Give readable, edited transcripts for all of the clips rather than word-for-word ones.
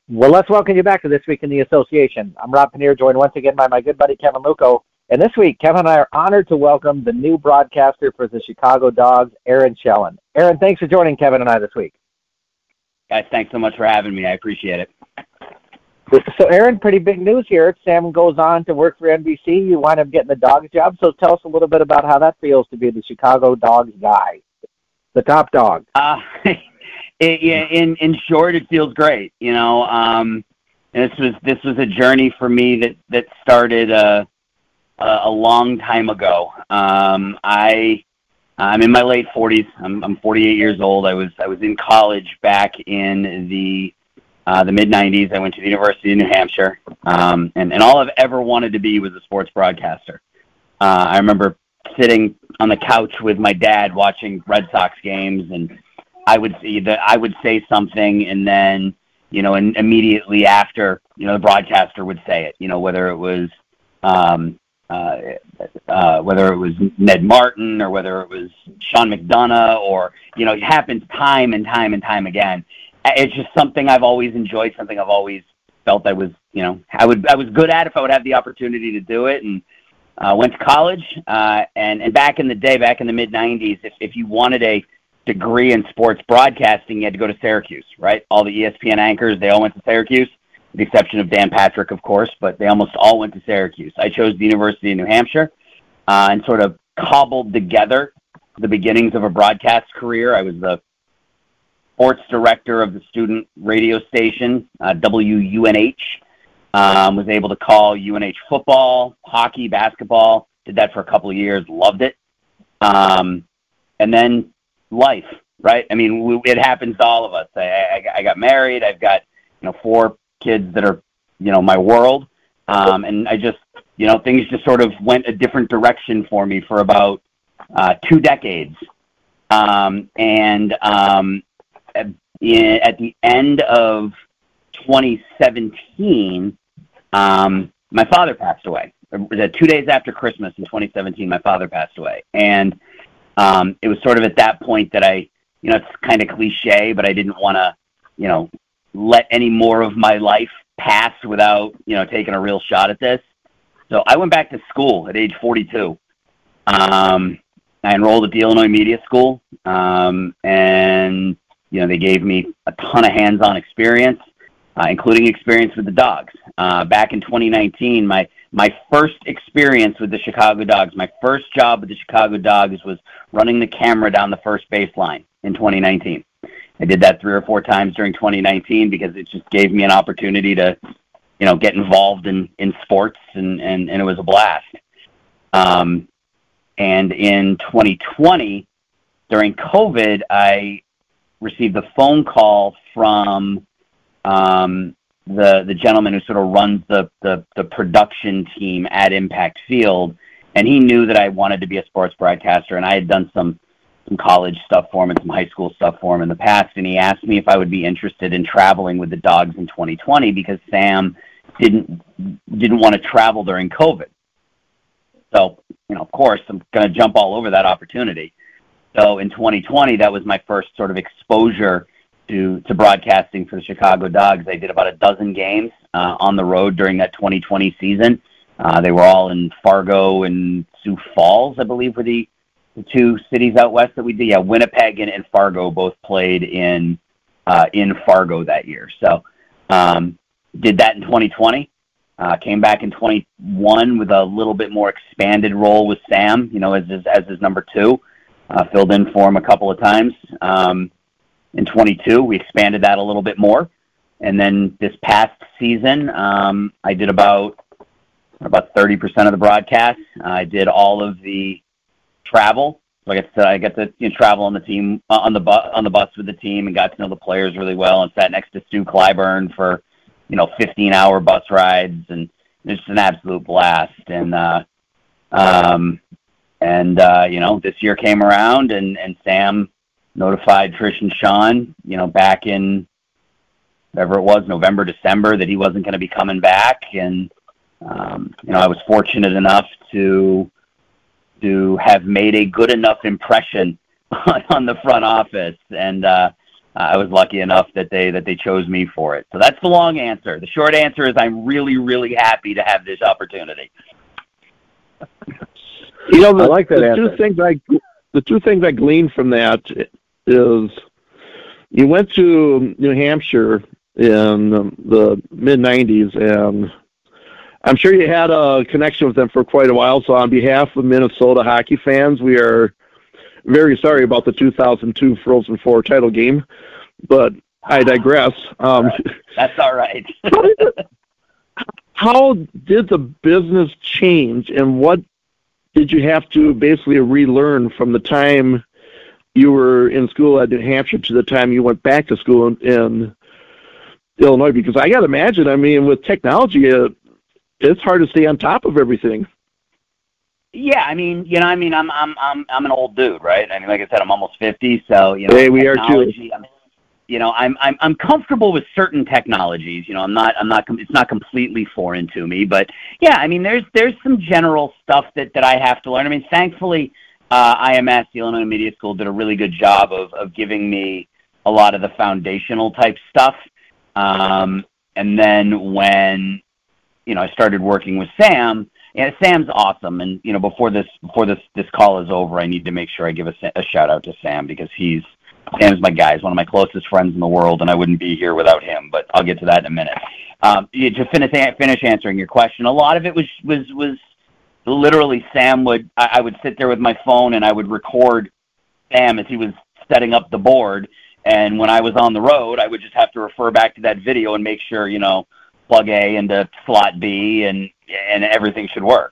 Well, let's welcome you back to This Week in the Association. I'm Rob Paneer, joined once again by my good buddy Kevin Luco. And this week, Kevin and I are honored to welcome the new broadcaster for the Chicago Dogs, Aaron Schellen. Aaron, thanks for joining Kevin and I this week. Guys, thanks so much for having me. I appreciate it. So, Aaron, pretty big news here. Sam goes on to work for NBC. You wind up getting the Dogs job. So tell us a little bit about how that feels to be the Chicago Dogs guy, the top dog. In short, it feels great. This was a journey for me that started a long time ago. I'm in my late 40s. I'm 48 years old. I was in college back in the mid 90s. I went to the University of New Hampshire, and all I've ever wanted to be was a sports broadcaster. I remember sitting on the couch with my dad watching Red Sox games, and I would say something, and then and immediately after, the broadcaster would say it. Whether it was Ned Martin or whether it was Sean McDonough, or it happens time and time again. It's just something I've always enjoyed, something I've always felt I was I was good at if I would have the opportunity to do it, and went to college. And back in the day, back in the mid '90s, if you wanted a degree in sports broadcasting, you had to go to Syracuse, right? All the ESPN anchors, they all went to Syracuse, with the exception of Dan Patrick, of course, but they almost all went to Syracuse. I chose the University of New Hampshire and sort of cobbled together the beginnings of a broadcast career. I was the sports director of the student radio station, WUNH. Was able to call UNH football, hockey, basketball. Did that for a couple of years, loved it. And then life, right? I mean, it happens to all of us. I got married. I've got 4 kids that are my world, and I just things just sort of went a different direction for me for about 2 decades. At the end of 2017, my father passed away. 2 days after Christmas in 2017, my father passed away, and it was sort of at that point that I, it's kind of cliche, but I didn't want to, let any more of my life pass without, taking a real shot at this. So I went back to school at age 42. I enrolled at the Illinois Media School, and, they gave me a ton of hands-on experience, including experience with the Dogs. Back in 2019, my first experience with the Chicago Dogs, my first job with the Chicago Dogs was running the camera down the first baseline in 2019. I did that 3 or 4 times during 2019 because it just gave me an opportunity to, get involved in sports, and it was a blast. And in 2020, during COVID, I received a phone call from the gentleman who sort of runs the production team at Impact Field, and he knew that I wanted to be a sports broadcaster, and I had done some college stuff for him and some high school stuff for him in the past, and he asked me if I would be interested in traveling with the Dogs in 2020 because Sam didn't want to travel during COVID. So, of course, I'm going to jump all over that opportunity. So in 2020, that was my first sort of exposure to broadcasting for the Chicago Dogs. I did about a dozen games on the road during that 2020 season. They were all in Fargo and Sioux Falls, I believe, were the 2 cities out west that we did. Yeah, Winnipeg and Fargo both played in Fargo that year. So did that in 2020. Came back in 21 with a little bit more expanded role with Sam, as his number 2. Filled in for him a couple of times. In 22, we expanded that a little bit more. And then this past season, I did about 30% of the broadcast. I did all of the travel. So I got to travel on the team, on the bus with the team, and got to know the players really well, and sat next to Stu Clyburn for 15-hour bus rides, and it's just an absolute blast. And this year came around, and Sam notified Trish and Sean, back in whatever it was, November, December, that he wasn't going to be coming back. And, I was fortunate enough to have made a good enough impression on the front office. And I was lucky enough that they chose me for it. So that's the long answer. The short answer is I'm really, really happy to have this opportunity. I like that answer. The two things I gleaned from that is you went to New Hampshire in the mid-'90s, and I'm sure you had a connection with them for quite a while. So on behalf of Minnesota hockey fans, we are very sorry about the 2002 Frozen Four title game, but I digress. That's all right. How did the business change, and what did you have to basically relearn from the time you were in school at New Hampshire to the time you went back to school in Illinois? Because I got to imagine, I mean, with technology, it's hard to stay on top of everything. Yeah, I'm an old dude, right? I mean, like I said, I'm almost 50, so hey, we are too. I'm comfortable with certain technologies. It's not completely foreign to me, but yeah, I mean, there's some general stuff that I have to learn. I mean, thankfully, IMS, the Illinois Media School, did a really good job of giving me a lot of the foundational type stuff. And then when, I started working with Sam, Sam's awesome. And, before this call is over, I need to make sure I give a shout out to Sam, because Sam's my guy. He's one of my closest friends in the world, and I wouldn't be here without him, but I'll get to that in a minute. To finish answering your question, a lot of it was literally Sam I would sit there with my phone and I would record Sam as he was setting up the board, and when I was on the road, I would just have to refer back to that video and make sure, plug A into slot B and everything should work.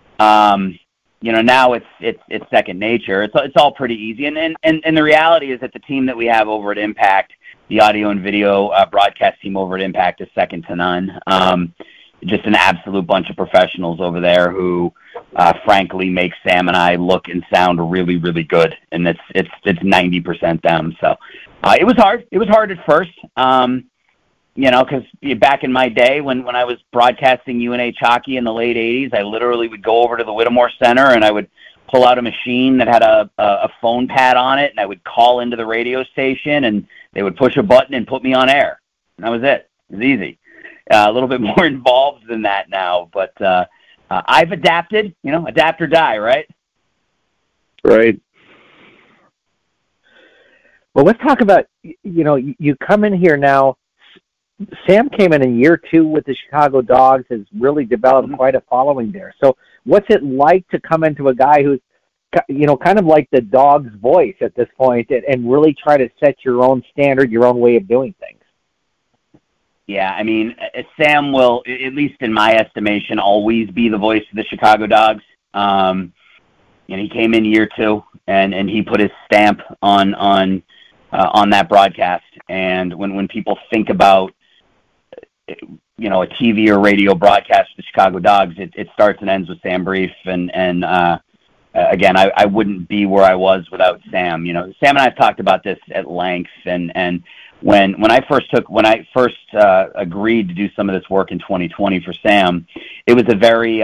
Now it's second nature. It's all pretty easy. And the reality is that the team that we have over at Impact, the audio and video broadcast team over at Impact, is second to none. Just an absolute bunch of professionals over there who, frankly, make Sam and I look and sound really, really good. And it's 90% them. So it was hard. It was hard at first. Because back in my day when I was broadcasting UNH hockey in the late 80s, I literally would go over to the Whittemore Center and I would pull out a machine that had a phone pad on it, and I would call into the radio station, and they would push a button and put me on air. And that was it. It was easy. A little bit more involved than that now, but I've adapted, adapt or die, right? Right. Well, let's talk about, you come in here now. Sam came in year 2 with the Chicago Dogs, has really developed quite a following there. So what's it like to come into a guy who's, kind of like the Dogs' voice at this point, and really try to set your own standard, your own way of doing things? Yeah, I mean, Sam will, at least in my estimation, always be the voice of the Chicago Dogs. He came in year 2, and he put his stamp on that broadcast. And when people think about a TV or radio broadcast for the Chicago Dogs, it starts and ends with Sam Brief. And again, I wouldn't be where I was without Sam. Sam and I have talked about this at length. And when I first agreed to do some of this work in 2020 for Sam, it was a very,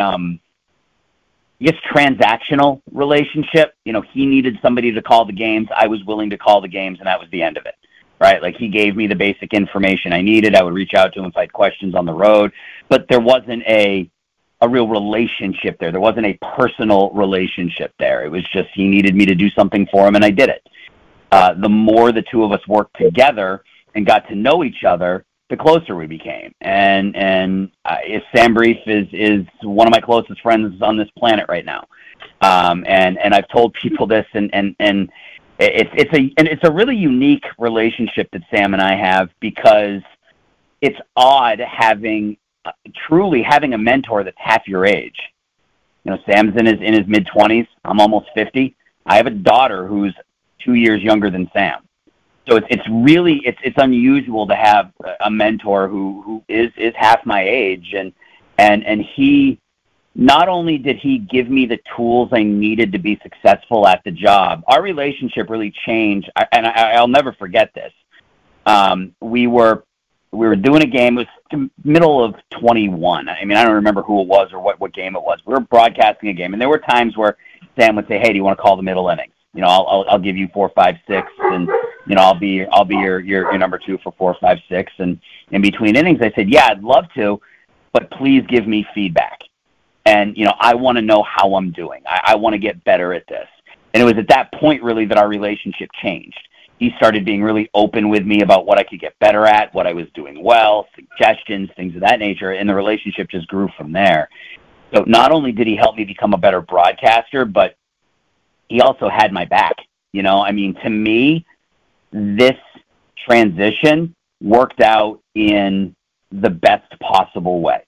transactional relationship. He needed somebody to call the games. I was willing to call the games, and that was the end of it. Right? Like, he gave me the basic information I needed. I would reach out to him if I had questions on the road, but there wasn't a real relationship there. There wasn't a personal relationship there. It was just he needed me to do something for him, and I did it. The more the two of us worked together and got to know each other, the closer we became. And Sam Brief is one of my closest friends on this planet right now. And I've told people this, and it's a really unique relationship that Sam and I have, because it's odd truly having a mentor that's half your age. Sam's in his mid-20s. I'm almost 50. I have a daughter who's 2 years younger than Sam. So it's unusual to have a mentor who is half my age, and he, not only did he give me the tools I needed to be successful at the job, our relationship really changed, and I'll never forget this. We were doing a game. It was the middle of 21. I mean, I don't remember who it was or what game it was. We were broadcasting a game, and there were times where Sam would say, "Hey, do you want to call the middle innings? I'll give you 4, 5, 6, and I'll be your number 2 for 4, 5, 6, and in between innings, I said, yeah, I'd love to, but please give me feedback. And, I want to know how I'm doing. I want to get better at this. And it was at that point, really, that our relationship changed. He started being really open with me about what I could get better at, what I was doing well, suggestions, things of that nature, and the relationship just grew from there. So not only did he help me become a better broadcaster, but he also had my back. To me, this transition worked out in the best possible way.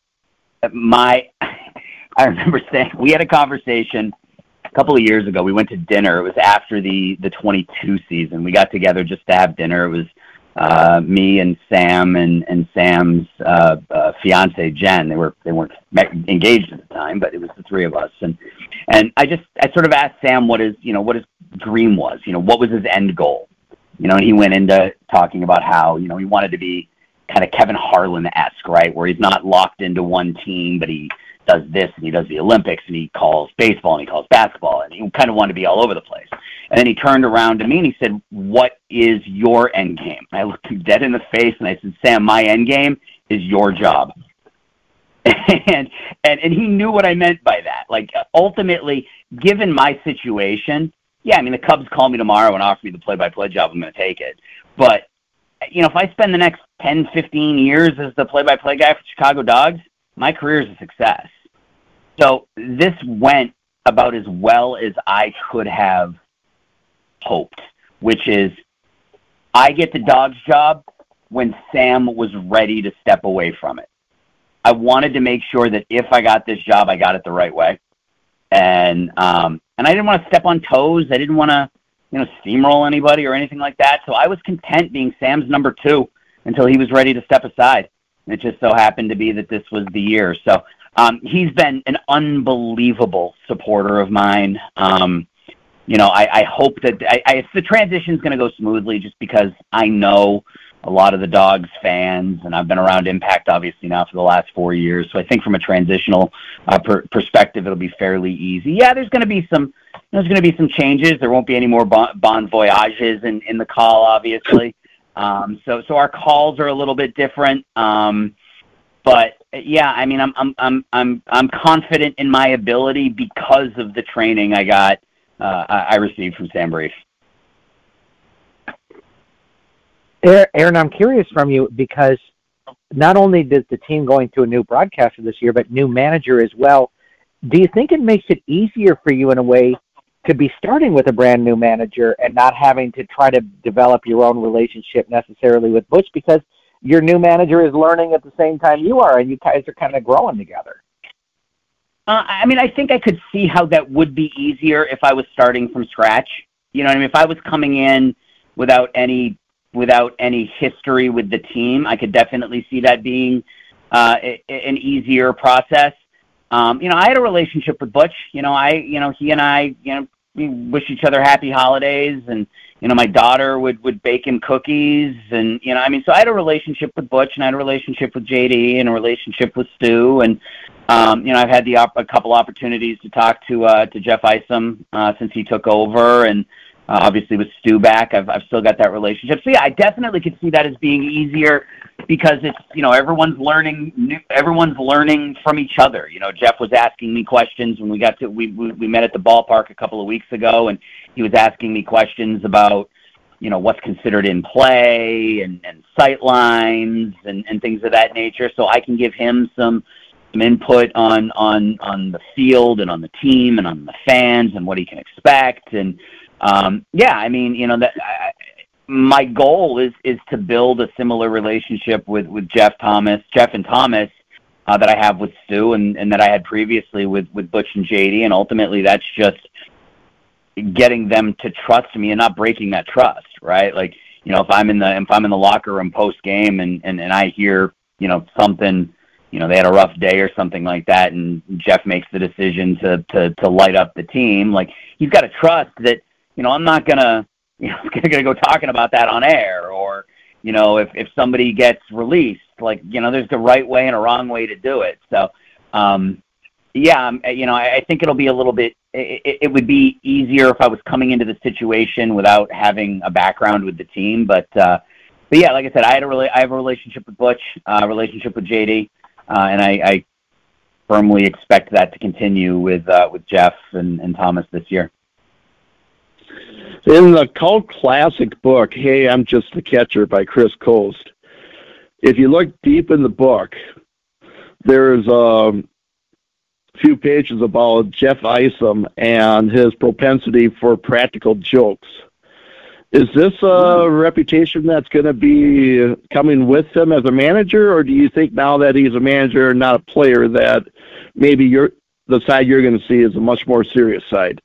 I remember saying, we had a conversation a couple of years ago. We went to dinner. It was after the 22 season. We got together just to have dinner. It was me and Sam and Sam's fiance Jen. They weren't engaged at the time, but it was the three of us. And I sort of asked Sam what his dream was. What was his end goal? And he went into talking about how he wanted to be kind of Kevin Harlan-esque, right, where he's not locked into one team, but he does this and he does the Olympics and he calls baseball and he calls basketball, and he kind of wanted to be all over the place. And then he turned around to me and he said, "What is your end game?" And I looked him dead in the face and I said, "Sam, my end game is your job." and he knew what I meant by that. Like, ultimately, given my situation, the Cubs call me tomorrow and offer me the play-by-play job, I'm going to take it. But, if I spend the next 10, 15 years as the play-by-play guy for Chicago Dogs, my career is a success. So this went about as well as I could have hoped, which is I get the Dogs job when Sam was ready to step away from it. I wanted to make sure that if I got this job, I got it the right way. And I didn't want to step on toes. I didn't want to, steamroll anybody or anything like that. So I was content being Sam's number 2 until he was ready to step aside. And it just so happened to be that this was the year. So he's been an unbelievable supporter of mine. I hope that the transition's going to go smoothly, just because I know a lot of the Dogs fans, and I've been around Impact obviously now for the last 4 years. So I think from a transitional perspective, it'll be fairly easy. Yeah, there's going to be some changes. There won't be any more bon voyages in the call, obviously. So our calls are a little bit different. But yeah, I'm confident in my ability because of the training I received from Sam Brief. Aaron, I'm curious from you, because not only does the team going through a new broadcaster this year, but new manager as well. Do you think it makes it easier for you in a way to be starting with a brand new manager and not having to try to develop your own relationship necessarily with Butch, because your new manager is learning at the same time you are, and you guys are kind of growing together? I think I could see how that would be easier if I was starting from scratch. If I was coming in without any history with the team, I could definitely see that being an easier process. I had a relationship with Butch. He and I, we wish each other happy holidays, and my daughter would bake him cookies, and so I had a relationship with Butch, and I had a relationship with JD, and a relationship with Stu, and I've had a couple opportunities to talk to Jeff Isom since he took over, and obviously with Stu back, I've still got that relationship. So yeah, I definitely could see that as being easier, because it's everyone's learning from each other. Jeff was asking me questions when we met at the ballpark a couple of weeks ago, and he was asking me questions about what's considered in play and sight lines and things of that nature, so I can give him some input on the field and on the team and on the fans and what he can expect. And my goal is to build a similar relationship with Jeff and Thomas that I have with Stu and that I had previously with Butch and JD, and ultimately that's just getting them to trust me and not breaking that trust, right? Like, if I'm in the locker room post game and I hear something, they had a rough day or something like that, and Jeff makes the decision to light up the team, like, he's got to trust that I'm not gonna go talking about that on air, or if somebody gets released, like, there's the right way and a wrong way to do it. So Yeah, I think it'll be a little bit. It would be easier if I was coming into the situation without having a background with the team. But yeah, like I said, I have a relationship with Butch, relationship with JD, and I firmly expect that to continue with Jeff and Thomas this year. In the cult classic book, Hey, I'm Just the Catcher by Chris Coast, if you look deep in the book, there's a few pages about Jeff Isom and his propensity for practical jokes. Is this a reputation that's going to be coming with him as a manager, or do you think now that he's a manager, not a player, that maybe the side you're going to see is a much more serious side?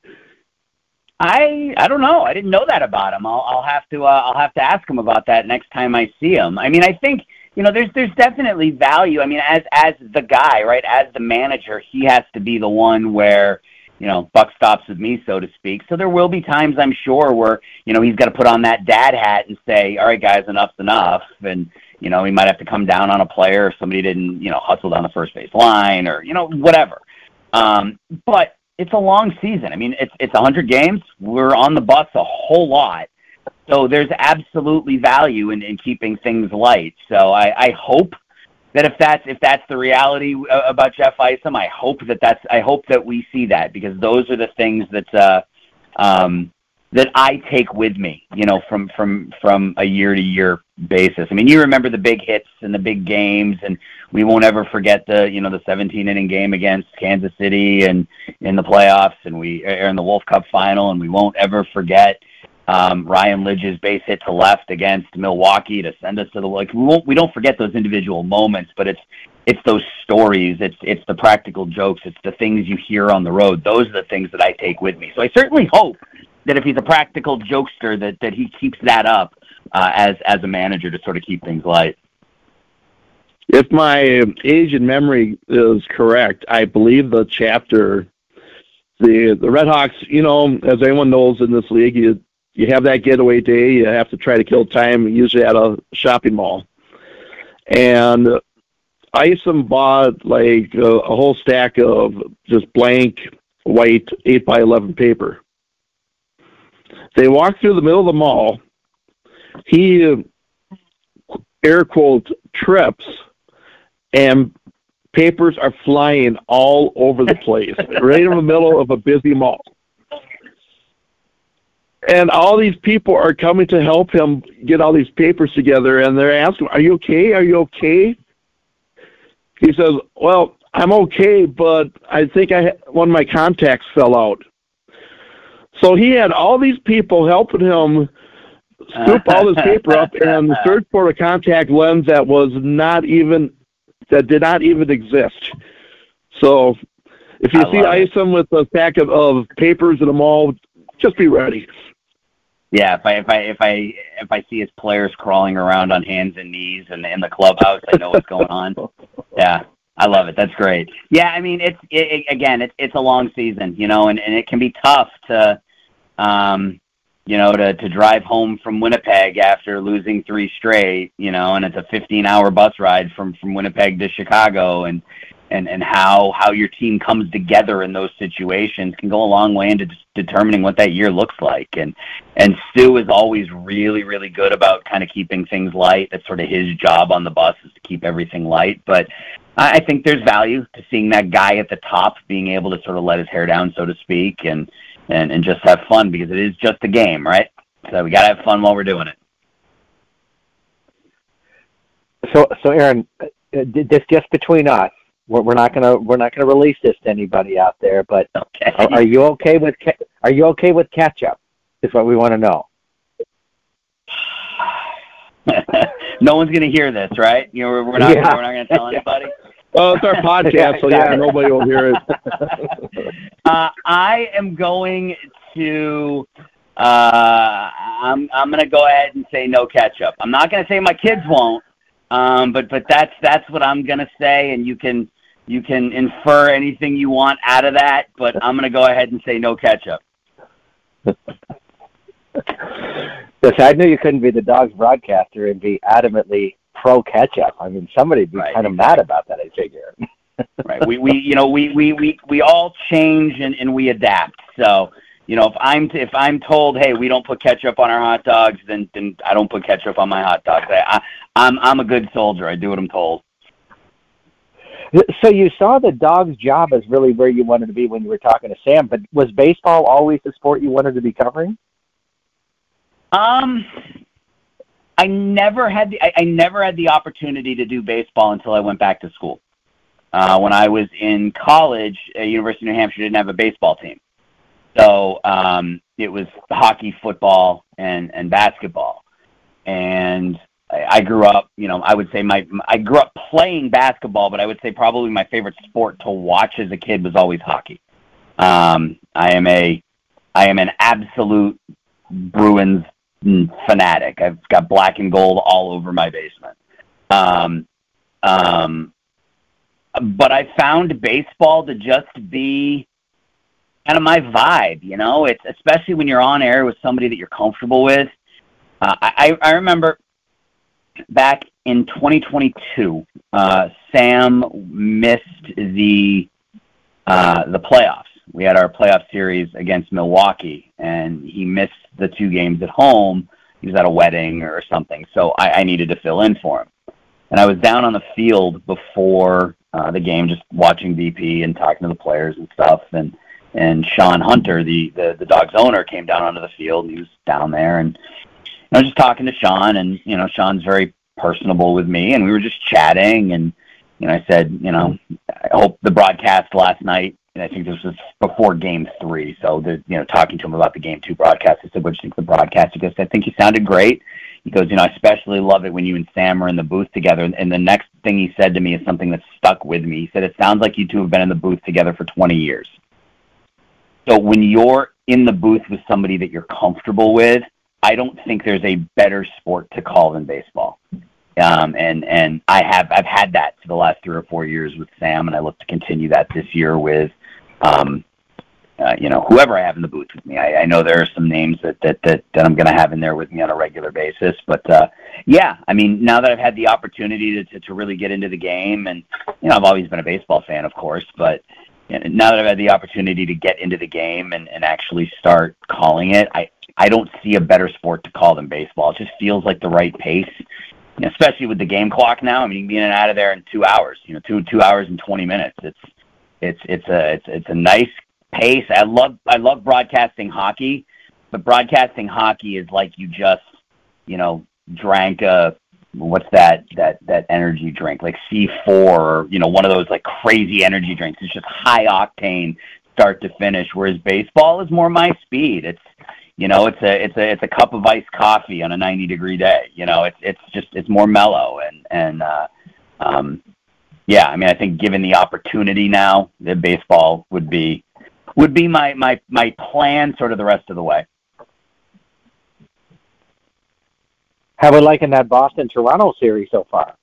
I don't know. I didn't know that about him. I'll have to ask him about that next time I see him. I mean, I think there's definitely value. I mean, as the guy, right, as the manager, he has to be the one where buck stops with me, so to speak. So there will be times, I'm sure, where he's got to put on that dad hat and say, all right, guys, enough's enough, and he might have to come down on a player if somebody didn't hustle down the first base line or whatever. But it's a long season. I mean, it's 100 games. We're on the bus a whole lot. So there's absolutely value in keeping things light. So I hope that if that's the reality about Jeff Isom, I hope that we see that, because those are the things that I take with me, from a year to year basis. I mean, you remember the big hits and the big games, and we won't ever forget the 17-inning game against Kansas City and in the playoffs, and we are in the Wolf Cup final, and we won't ever forget Ryan Lidge's base hit to left against Milwaukee to send us to the we don't forget those individual moments, but it's those stories, it's the practical jokes, it's the things you hear on the road. Those are the things that I take with me. So I certainly hope that if he's a practical jokester, that he keeps that up as a manager to sort of keep things light. If my age and memory is correct, I believe the chapter, the Red Hawks, as anyone knows in this league, you have that getaway day. You have to try to kill time, usually at a shopping mall. And Isom bought like a whole stack of just blank white 8x11 paper. They walked through the middle of the mall. He, air quote, trips, and papers are flying all over the place, right in the middle of a busy mall. And all these people are coming to help him get all these papers together, and they're asking, are you okay? Are you okay? He says, well, I'm okay, but I think one of my contacts fell out. So he had all these people helping him scoop all this paper up and search for a contact lens that did not even exist. So if you see Isom with a stack of papers in a mall, just be ready. Yeah, if I see his players crawling around on hands and knees in the clubhouse, I know what's going on. Yeah, I love it. That's great. Yeah, I mean, it's a long season, and it can be tough to drive home from Winnipeg after losing 3 straight, and it's a 15-hour bus ride from Winnipeg to Chicago, and how your team comes together in those situations can go a long way into determining what that year looks like. And Stu is always really, really good about kind of keeping things light. That's sort of his job on the bus, is to keep everything light. But I think there's value to seeing that guy at the top being able to sort of let his hair down, so to speak, and just have fun, because it is just a game, right? So we got to have fun while we're doing it. So Aaron, this just between us. We're not gonna release this to anybody out there. But okay. Are you okay with ketchup? Is what we want to know. No one's gonna hear this, right? We're not gonna tell anybody. Well, it's our podcast, so yeah, nobody will hear it. I am going to. I'm gonna go ahead and say no ketchup. I'm not gonna say my kids won't. But that's what I'm gonna say, and you can infer anything you want out of that. But I'm gonna go ahead and say no ketchup. Yes, I knew you couldn't be the Dogs broadcaster and be adamantly pro ketchup. I mean, somebody'd be kind of mad about that, I figure. Right. We all change and we adapt. So, if I'm told, hey, we don't put ketchup on our hot dogs, then I don't put ketchup on my hot dogs. I'm a good soldier. I do what I'm told. So you saw the dog's job as really where you wanted to be when you were talking to Sam, but was baseball always the sport you wanted to be covering? I never had the opportunity to do baseball until I went back to school. When I was in college, University of New Hampshire didn't have a baseball team. So it was hockey, football, and basketball. And I grew up, I would say I grew up playing basketball, but I would say probably my favorite sport to watch as a kid was always hockey. I am an absolute Bruins fanatic. I've got black and gold all over my basement. But I found baseball to just be kind of my vibe, It's especially when you're on air with somebody that you're comfortable with. I remember back in 2022, Sam missed the playoffs. We had our playoff series against Milwaukee, and he missed the 2 games at home. He was at a wedding or something, so I needed to fill in for him. And I was down on the field before the game, just watching BP and talking to the players and stuff. And Sean Hunter, the dog's owner, came down onto the field, and he was down there. And I was just talking to Sean, and, Sean's very personable with me, and we were just chatting. And, I said, I hope the broadcast last night, and I think this was before Game 3, so, talking to him about the Game 2 broadcast, I said, what did you think of the broadcast? He goes, I think you sounded great. He goes, I especially love it when you and Sam are in the booth together. And the next thing he said to me is something that stuck with me. He said, it sounds like you two have been in the booth together for 20 years. So when you're in the booth with somebody that you're comfortable with, I don't think there's a better sport to call than baseball. And I've had that for the last 3 or 4 years with Sam, and I look to continue that this year with, whoever I have in the booth with me. I know there are some names that I'm going to have in there with me on a regular basis, but now that I've had the opportunity to really get into the game, and I've always been a baseball fan, of course, but now that I've had the opportunity to get into the game and actually start calling it, I don't see a better sport to call than baseball. It just feels like the right pace, especially with the game clock now. I mean, you can be in and out of there in 2 hours, 2 hours and 20 minutes. It's a nice pace. I love broadcasting hockey, but broadcasting hockey is like you just, drank what's that energy drink, like C4, or, one of those like crazy energy drinks. It's just high octane start to finish, whereas baseball is more my speed. It's a cup of iced coffee on a 90-degree day. It's more mellow and I think given the opportunity now, that baseball would be my plan sort of the rest of the way. How about liking that Boston-Toronto series so far?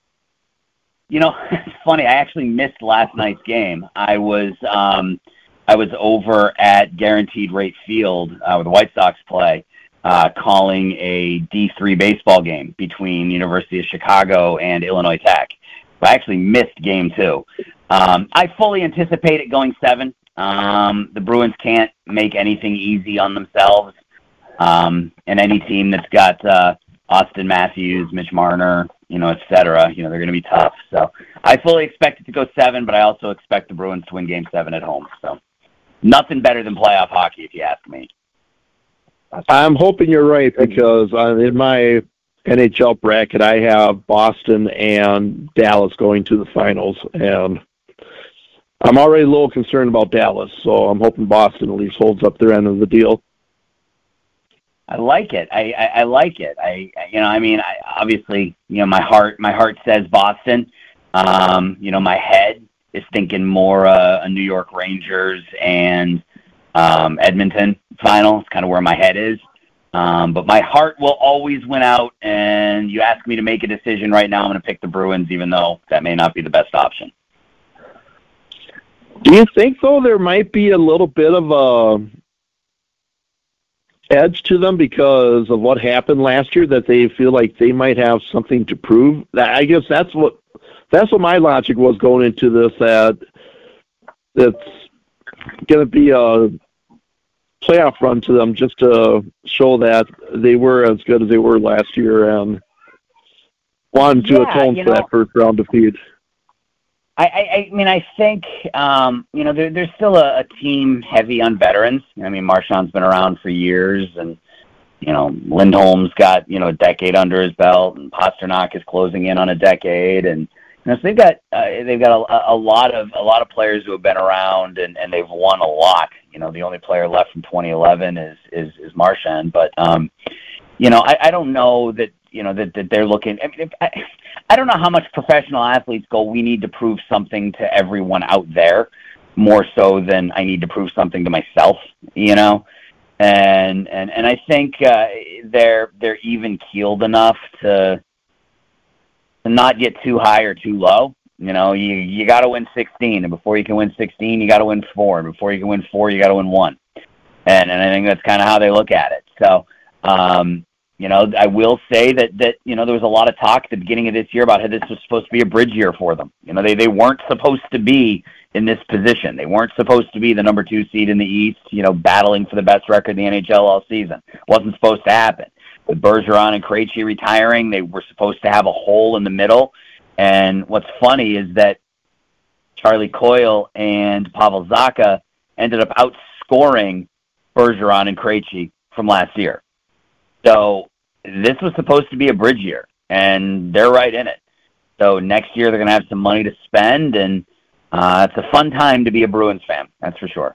It's funny. I actually missed last night's game. I was over at Guaranteed Rate Field where the White Sox play, calling a D3 baseball game between University of Chicago and Illinois Tech. I actually missed Game 2. I fully anticipate it going 7. The Bruins can't make anything easy on themselves. And any team that's got Austin Matthews, Mitch Marner, et cetera, they're going to be tough. So I fully expect it to go 7, but I also expect the Bruins to win Game 7 at home. So nothing better than playoff hockey, if you ask me. I'm hoping you're right, because in my NHL bracket, I have Boston and Dallas going to the finals, and I'm already a little concerned about Dallas, so I'm hoping Boston at least holds up their end of the deal. I like it. I like it. Obviously, my heart says Boston. My head is thinking more a New York Rangers and Edmonton final. It's kind of where my head is. But my heart will always win out, and you ask me to make a decision right now, I'm going to pick the Bruins, even though that may not be the best option. Do you think, though, there might be a little bit of a edge to them because of what happened last year, that they feel like they might have something to prove? I guess that's what That's what my logic was going into this, that it's going to be a playoff run to them just to show that they were as good as they were last year and wanted to atone for that first round defeat. I mean, I think, there's still a team heavy on veterans. I mean, Marchand's been around for years, and, Lindholm's got, a decade under his belt, and Pasternak is closing in on a decade. And, so they've got a lot of players who have been around and they've won a lot. The only player left from 2011 is Marchand. But, I don't know that, that they're looking. I mean, I don't know how much professional athletes go, we need to prove something to everyone out there, more so than I need to prove something to myself, And I think they're even keeled enough to not get too high or too low. You got to win 16, and before you can win 16, you got to win 4, and before you can win 4, you got to win 1. And I think that's kind of how they look at it. So, I will say that there was a lot of talk at the beginning of this year about how this was supposed to be a bridge year for them. They weren't supposed to be in this position. They weren't supposed to be the number 2 seed in the East, battling for the best record in the NHL all season. Wasn't supposed to happen. With Bergeron and Krejci retiring, they were supposed to have a hole in the middle. And what's funny is that Charlie Coyle and Pavel Zacha ended up outscoring Bergeron and Krejci from last year. So this was supposed to be a bridge year, and they're right in it. So next year they're going to have some money to spend, and it's a fun time to be a Bruins fan, that's for sure.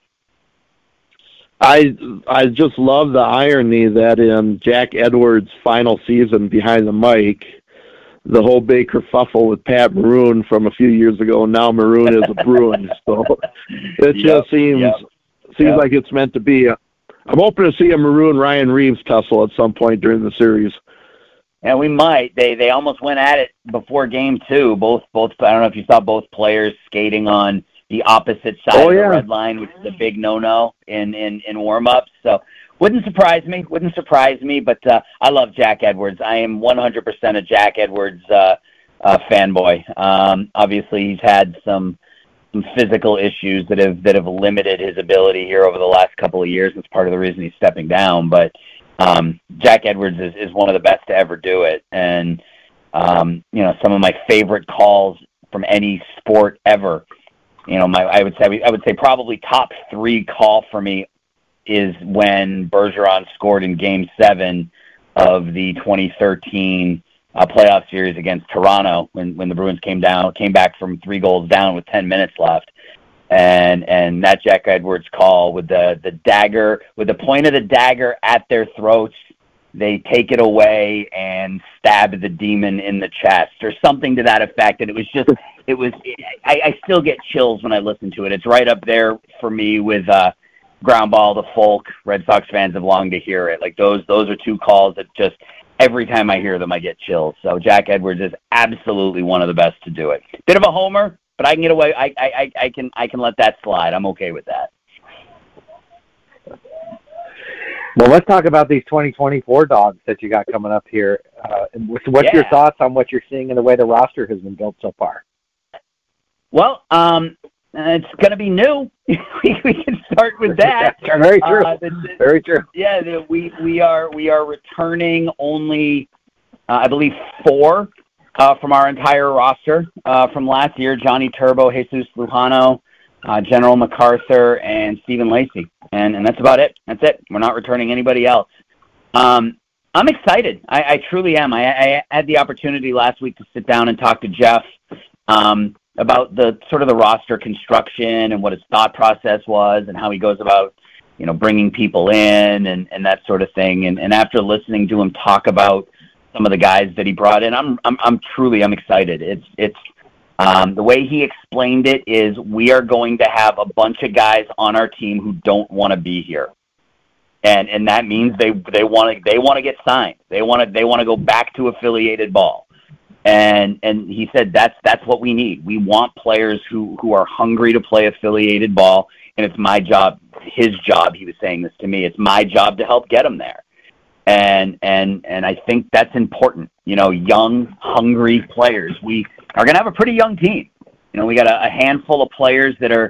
I just love the irony that in Jack Edwards' final season behind the mic, the whole big kerfuffle with Pat Maroon from a few years ago, and now Maroon is a Bruin. So it just seems like it's meant to be. I'm hoping to see a Maroon Ryan Reeves tussle at some point during the series. Yeah, we might. They almost went at it before game 2. Both. I don't know if you saw both players skating on the opposite side of the red line, which is a big no-no in warm-ups. So wouldn't surprise me. But I love Jack Edwards. I am 100% a Jack Edwards fanboy. Obviously, he's had some physical issues that have limited his ability here over the last couple of years. That's part of the reason he's stepping down. But Jack Edwards is one of the best to ever do it. And, some of my favorite calls from any sport ever, I would say probably top 3 call for me is when Bergeron scored in Game 7 of the 2013 playoff series against Toronto when the Bruins came back from 3 goals down with 10 minutes left. And that Jack Edwards call with the dagger, with the point of the dagger at their throats, they take it away and stab the demon in the chest or something to that effect. And I still get chills when I listen to it. It's right up there for me with Ground Ball to Folk. Red Sox fans have longed to hear it. Like those are 2 calls that just every time I hear them, I get chills. So Jack Edwards is absolutely one of the best to do it. Bit of a homer, but I can get away. I can let that slide. I'm okay with that. Well, let's talk about these 2024 dogs that you got coming up here. What's your thoughts on what you're seeing in the way the roster has been built so far? Well, it's going to be new. we can start with that. Very true. Very true. Yeah, we are returning only, I believe, 4 from our entire roster from last year. Johnny Turbo, Jesus Lujano, General MacArthur, and Stephen Lacey. And that's about it. That's it. We're not returning anybody else. I'm excited. I truly am. I had the opportunity last week to sit down and talk to Jeff about the sort of the roster construction and what his thought process was and how he goes about, bringing people in and that sort of thing. And after listening to him talk about some of the guys that he brought in, I'm truly excited. It's the way he explained it is we are going to have a bunch of guys on our team who don't want to be here. And that means they want to get signed. They want to go back to affiliated ball. And he said that's what we need. We want players who are hungry to play affiliated ball, and it's my job, his job, he was saying this to me, it's my job to help get them there. And I think that's important. Young, hungry players. We are going to have a pretty young team. We got a handful of players that are,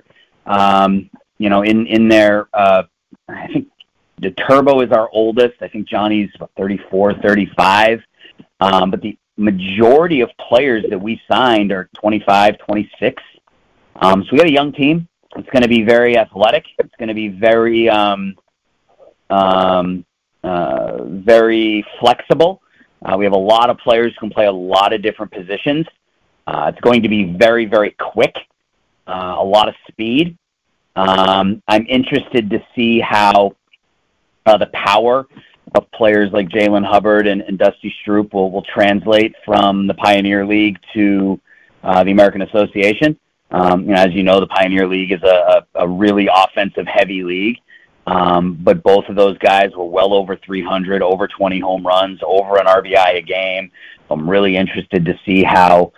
in their, I think the Turbo is our oldest. I think Johnny's 34, 35. But the majority of players that we signed are 25, 26. So we got a young team. It's going to be very athletic. It's going to be very, very flexible. We have a lot of players who can play a lot of different positions. It's going to be very, very quick, a lot of speed. I'm interested to see how the power of players like Jalen Hubbard and Dusty Stroop will translate from the Pioneer League to the American Association. As you know, the Pioneer League is a really offensive-heavy league. But both of those guys were well over 300, over 20 home runs, over an RBI a game. I'm really interested to see how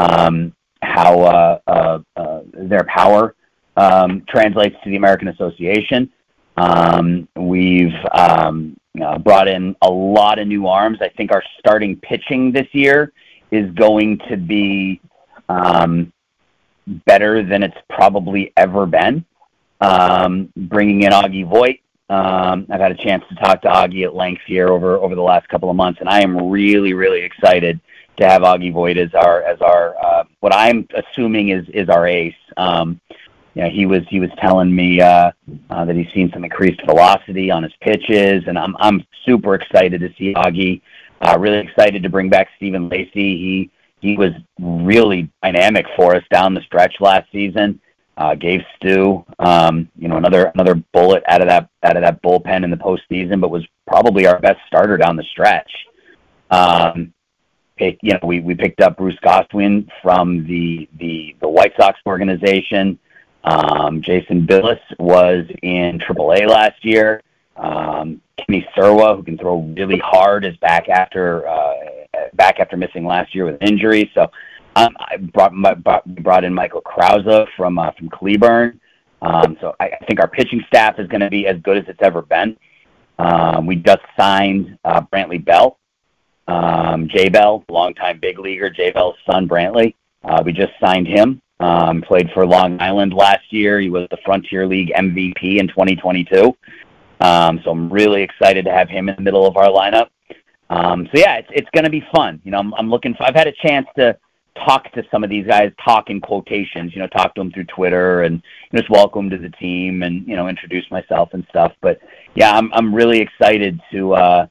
their power translates to the American Association. We've brought in a lot of new arms. I think our starting pitching this year is going to be better than it's probably ever been. Bringing in Augie Voigt. I've had a chance to talk to Augie at length here over the last couple of months, and I am really, really excited to have Augie Voigt as our what I'm assuming is our ace. He was telling me that he's seen some increased velocity on his pitches, and I'm super excited to see Augie. Really excited to bring back Stephen Lacey. He was really dynamic for us down the stretch last season. Gave Stu, another bullet out of that bullpen in the postseason, but was probably our best starter down the stretch. We picked up Bruce Goswin from the White Sox organization. Jason Billis was in AAA last year. Kenny Serwa, who can throw really hard, is back after missing last year with injury. So I brought in Michael Krause from Cleburne. So I think our pitching staff is going to be as good as it's ever been. We just signed Brantley Bell, Jay Bell, longtime big leaguer. Jay Bell's son, Brantley. We just signed him. Played for Long Island last year. He was the Frontier League MVP in 2022. So I'm really excited to have him in the middle of our lineup. It's going to be fun. I've had a chance to talk to some of these guys, talk in quotations, talk to them through Twitter and just welcome to the team and, introduce myself and stuff. But yeah, I'm really excited to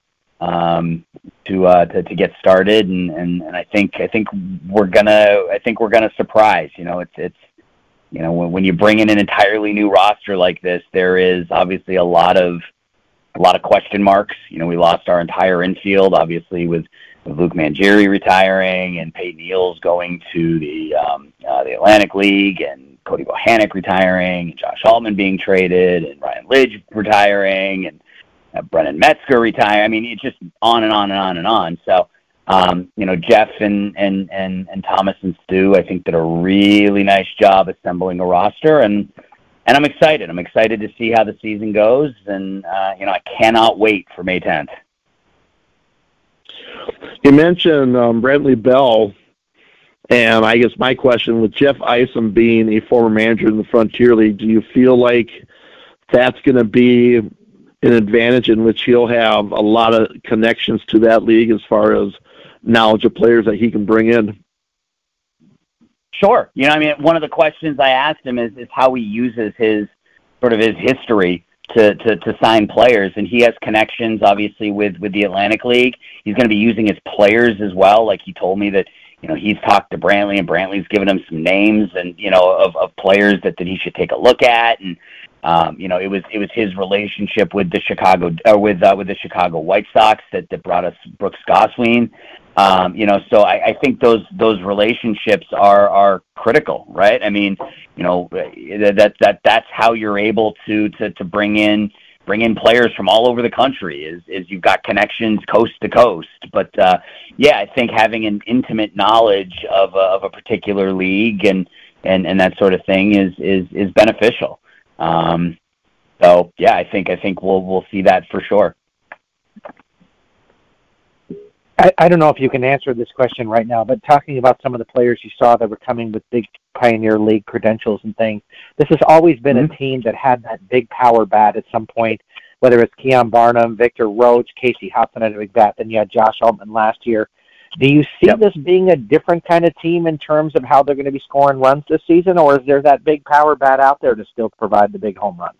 get started and I think we're gonna surprise. It's when you bring in an entirely new roster like this, there is obviously a lot of question marks. We lost our entire infield, obviously with Luke Mangieri retiring and Peyton Eales going to the Atlantic League and Cody Bohannock retiring and Josh Altman being traded and Ryan Lidge retiring and Brennan Metzger retiring. I mean, it's just on and on and on and on. So, Jeff and Thomas and Stu, I think, did a really nice job assembling a roster, and I'm excited. I'm excited to see how the season goes, and I cannot wait for May 10th. You mentioned Brantley Bell, and I guess my question, with Jeff Isom being a former manager in the Frontier League, do you feel like that's going to be an advantage in which he'll have a lot of connections to that league as far as knowledge of players that he can bring in? Sure. One of the questions I asked him is how he uses his history to sign players, and he has connections obviously with the Atlantic League. He's going to be using his players as well. Like, he told me that he's talked to Brantley, and Brantley's given him some names and of players that he should take a look at. And it was his relationship with the Chicago with the Chicago White Sox that brought us Brooks Goswin. So I think those relationships are critical, right? I mean, that's how you're able to bring in players from all over the country is you've got connections coast to coast. But I think having an intimate knowledge of a particular league and that sort of thing is beneficial. I think we'll see that for sure. I don't know if you can answer this question right now, but talking about some of the players you saw that were coming with big Pioneer League credentials and things, this has always been a team that had that big power bat at some point, whether it's Keon Barnum, Victor Roach, Casey Hudson had a big bat, then you had Josh Altman last year. Do you see this being a different kind of team in terms of how they're going to be scoring runs this season, or is there that big power bat out there to still provide the big home runs?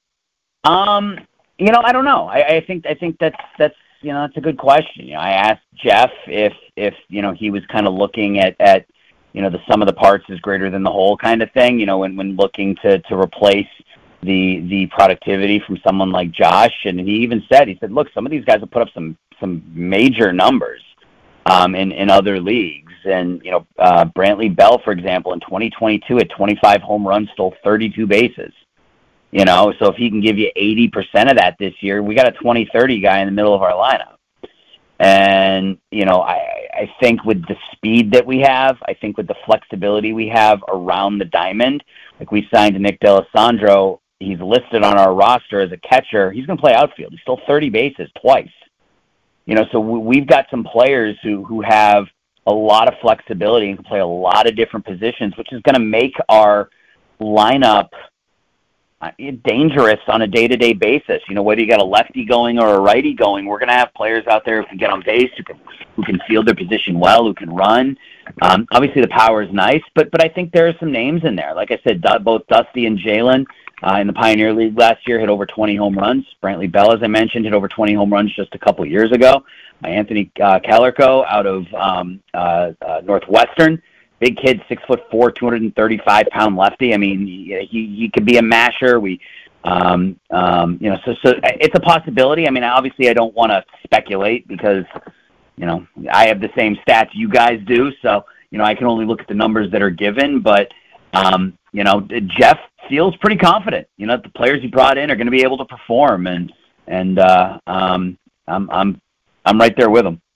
I don't know. I think that's that's a good question. I asked Jeff if he was kind of looking at the sum of the parts is greater than the whole kind of thing. When looking to replace the productivity from someone like Josh, and he said, look, some of these guys have put up some major numbers in other leagues, and Brantley Bell, for example, in 2022 at 25 home runs, stole 32 bases. So if he can give you 80% of that this year, we got a 20-30 guy in the middle of our lineup. And, I think with the speed that we have, I think with the flexibility we have around the diamond, like we signed Nick D'Alessandro, he's listed on our roster as a catcher. He's going to play outfield. He stole 30 bases twice. So we've got some players who have a lot of flexibility and can play a lot of different positions, which is going to make our lineup dangerous on a day-to-day basis. Whether you got a lefty going or a righty going, we're going to have players out there who can get on base, who can field their position well, who can run. Obviously, the power is nice, but I think there are some names in there. Like I said, both Dusty and Jalen in the Pioneer League last year hit over 20 home runs. Brantley Bell, as I mentioned, hit over 20 home runs just a couple years ago. Anthony Kellerco out of Northwestern. Big kid, 6'4", 235-pound lefty. I mean, he could be a masher. So it's a possibility. I mean, obviously, I don't want to speculate because, I have the same stats you guys do. So, I can only look at the numbers that are given. But, Jeff feels pretty confident. The players he brought in are going to be able to perform, and I'm right there with him.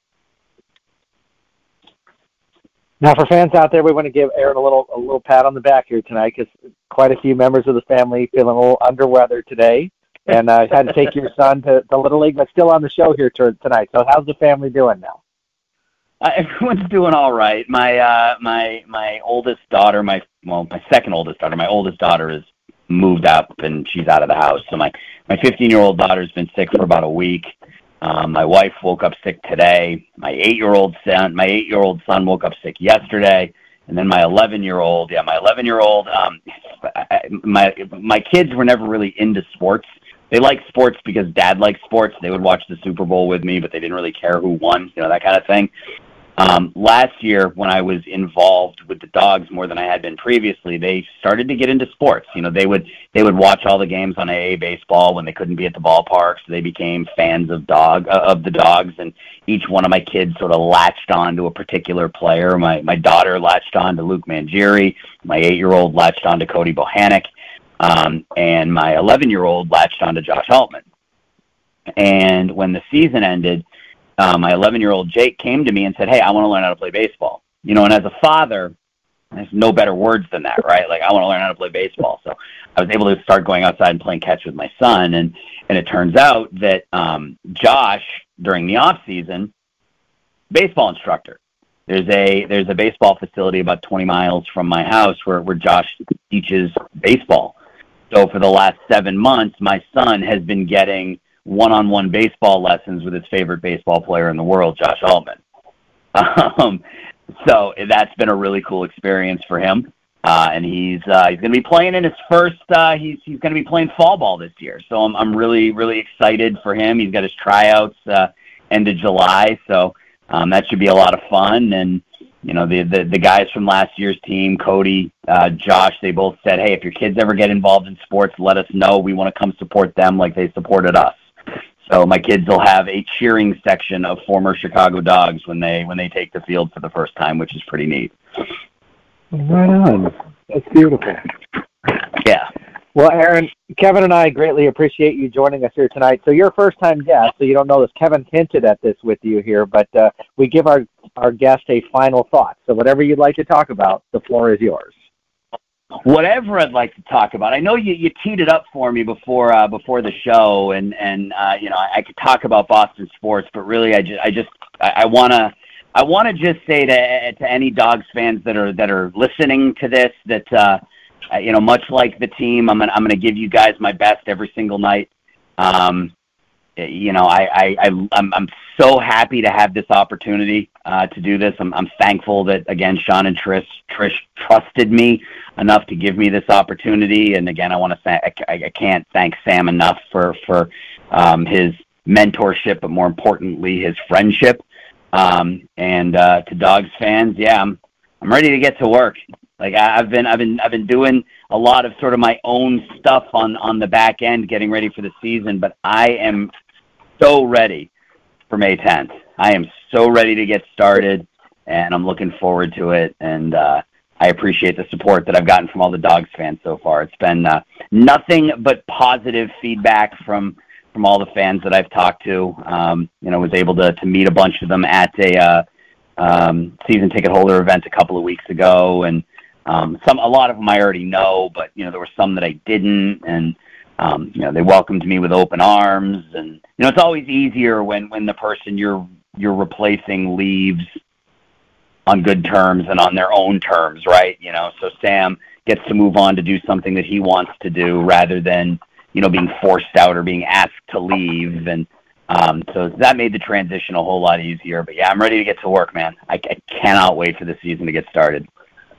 Now, for fans out there, we want to give Aaron a little pat on the back here tonight because quite a few members of the family feeling a little under weather today, and had to take your son to Little League, but still on the show here tonight. So, how's the family doing now? Everyone's doing all right. My oldest daughter, my second oldest daughter, my oldest daughter is moved up and she's out of the house. So my 15-year-old daughter's been sick for about a week. My wife woke up sick today. My 8-year-old son woke up sick yesterday, and then my 11-year-old. My kids were never really into sports. They like sports because Dad likes sports. They would watch the Super Bowl with me, but they didn't really care who won, that kind of thing. Last year, when I was involved with the dogs more than I had been previously, they started to get into sports. They would watch all the games on AA baseball when they couldn't be at the ballpark, so they became fans of the dogs. And each one of my kids sort of latched on to a particular player. My daughter latched on to Luke Mangieri. My 8-year-old latched on to Cody Bohannon. And my 11-year-old latched on to Josh Altman. And when the season ended, my 11-year-old Jake came to me and said, "Hey, I want to learn how to play baseball." And as a father, there's no better words than that, right? Like, I want to learn how to play baseball. So I was able to start going outside and playing catch with my son. And it turns out that Josh, during the off season, baseball instructor. There's a baseball facility about 20 miles from my house where Josh teaches baseball. So for the last 7 months, my son has been getting one-on-one baseball lessons with his favorite baseball player in the world, Josh Altman. So that's been a really cool experience for him. And he's going to be playing in his first. He's going to be playing fall ball this year. So I'm really, really excited for him. He's got his tryouts end of July. So that should be a lot of fun. And the guys from last year's team, Cody, Josh, they both said, "Hey, if your kids ever get involved in sports, let us know. We want to come support them like they supported us." So my kids will have a cheering section of former Chicago Dogs when they take the field for the first time, which is pretty neat. Right on. That's beautiful. Yeah. Well, Aaron, Kevin and I greatly appreciate you joining us here tonight. So you're a first-time guest, so you don't know this. Kevin hinted at this with you here, but we give our guest a final thought. So whatever you'd like to talk about, the floor is yours. Whatever I'd like to talk about. I know you teed it up for me before the show, and I could talk about Boston sports, but really I wanna just say to any Dogs fans that are listening to this that much like the team, I'm gonna give you guys my best every single night. I'm so happy to have this opportunity to do this. I'm thankful that, again, Sean and Trish trusted me enough to give me this opportunity. And again, I want to say I can't thank Sam enough for his mentorship, but more importantly, his friendship. And to Dogs fans, yeah, I'm ready to get to work. Like I've been doing a lot of sort of my own stuff on the back end, getting ready for the season, but I am so ready for May 10th. I am so ready to get started, and I'm looking forward to it. And I appreciate the support that I've gotten from all the Dogs fans so far. It's been nothing but positive feedback from all the fans that I've talked to. Was able to meet a bunch of them at a season ticket holder event a couple of weeks ago, and a lot of them I already know, but there were some that I didn't, and they welcomed me with open arms. And it's always easier when the person you're replacing leaves on good terms and on their own terms, right? So Sam gets to move on to do something that he wants to do rather than being forced out or being asked to leave. And so that made the transition a whole lot easier. But yeah, I'm ready to get to work, man. I cannot wait for the season to get started.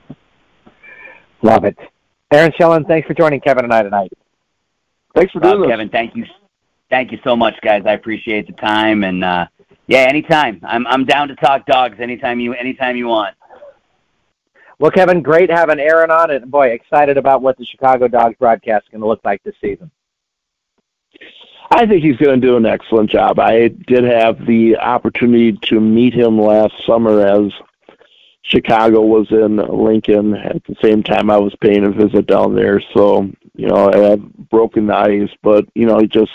Love it. Aaron Schillen, thanks for joining Kevin and I tonight. Thanks for doing this. Kevin, thank you so much, guys. I appreciate the time, and anytime. I'm down to talk Dogs anytime you want. Well, Kevin, great having Aaron on, and boy, excited about what the Chicago Dogs broadcast is going to look like this season. I think he's going to do an excellent job. I did have the opportunity to meet him last summer as Chicago was in Lincoln. At the same time, I was paying a visit down there. So, I had broken the ice, but, you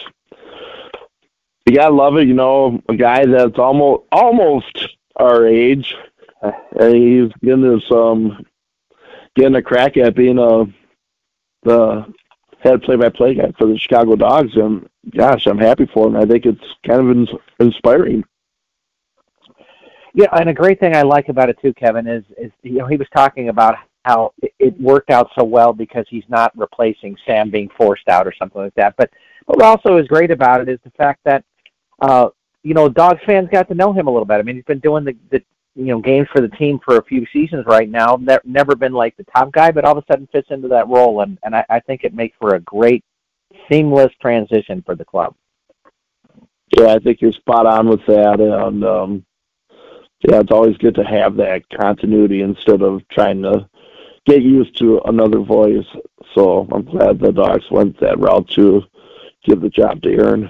gotta love it. A guy that's almost our age, and he's getting a crack at being the head play-by-play guy for the Chicago Dogs. And gosh, I'm happy for him. I think it's kind of inspiring. Yeah, and a great thing I like about it too, Kevin, is he was talking about how it worked out so well because he's not replacing Sam being forced out or something like that. But what also is great about it is the fact that Dogs fans got to know him a little bit. I mean, he's been doing the games for the team for a few seasons right now. Never been like the top guy, but all of a sudden fits into that role, and I think it makes for a great seamless transition for the club. Yeah, I think you're spot on with that, and it's always good to have that continuity instead of trying to get used to another voice. So I'm glad the Dogs went that route to give the job to Aaron.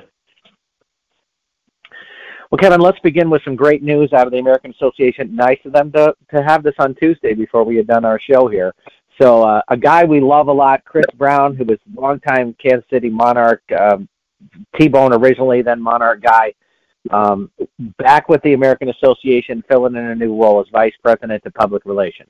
Well, Kevin, let's begin with some great news out of the American Association. Nice of them to have this on Tuesday before we had done our show here. So a guy we love a lot, Chris Brown, who was a longtime Kansas City Monarch, T-Bone originally, then Monarch guy, back with the American Association, filling in a new role as Vice President of Public Relations.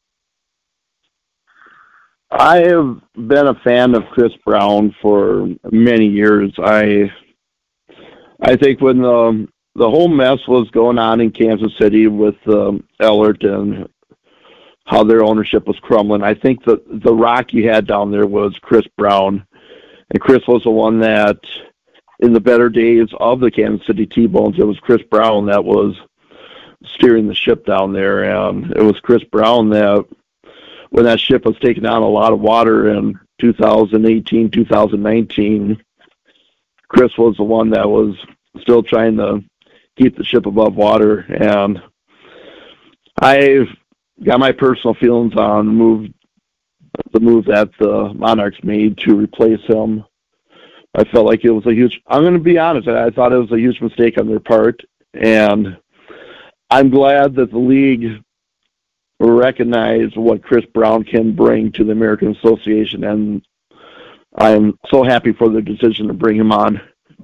I have been a fan of Chris Brown for many years. I think when the whole mess was going on in Kansas City with Ellert and how their ownership was crumbling, I think the rock you had down there was Chris Brown. And Chris was the one that, in the better days of the Kansas City T-Bones, it was Chris Brown that was steering the ship down there. And it was Chris Brown that, when that ship was taking on a lot of water in 2018, 2019, Chris was the one that was still trying to keep the ship above water. And I've got my personal feelings on the move that the Monarchs made to replace him. I felt like it was I'm going to be honest, I thought it was a huge mistake on their part. And I'm glad that the league recognized what Chris Brown can bring to the American Association, and I'm so happy for the decision to bring him on.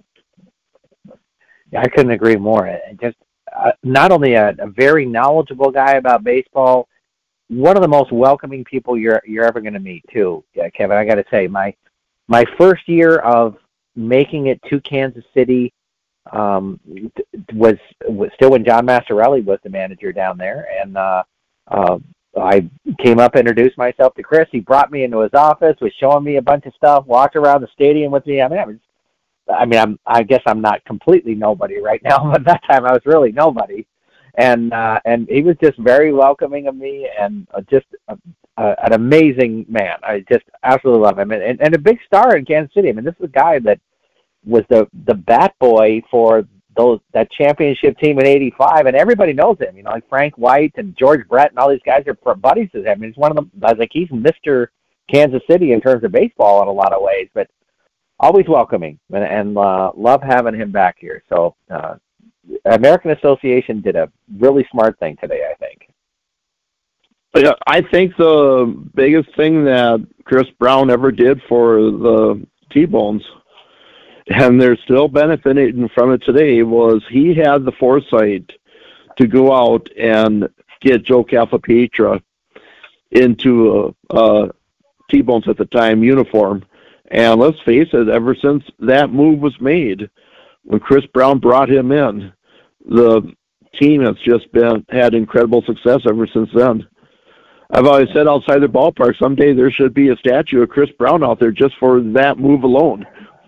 Yeah, I couldn't agree more. Just not only a very knowledgeable guy about baseball, one of the most welcoming people you're ever going to meet too. Yeah, Kevin, I got to say, my first year of making it to Kansas City was still when John Massarelli was the manager down there, and I came up, introduced myself to Chris. He brought me into his office, was showing me a bunch of stuff, walked around the stadium with me. I guess I'm not completely nobody right now, but at that time I was really nobody. And he was just very welcoming of me, and just an amazing man. I just absolutely love him, and a big star in Kansas City. I mean, this is a guy that was the bat boy for that championship team in '85, and everybody knows him. You know, like Frank White and George Brett and all these guys are buddies with him. I mean, he's one of them. I was like, he's Mr. Kansas City in terms of baseball in a lot of ways, but always welcoming, and love having him back here. So American Association did a really smart thing today, I think. Yeah, I think the biggest thing that Chris Brown ever did for the T-Bones, and they're still benefiting from it today, was he had the foresight to go out and get Joe Calfapietra into a T-Bones at the time uniform. And let's face it, ever since that move was made, when Chris Brown brought him in, the team has just had incredible success ever since then. I've always said outside the ballpark, someday there should be a statue of Chris Brown out there just for that move alone.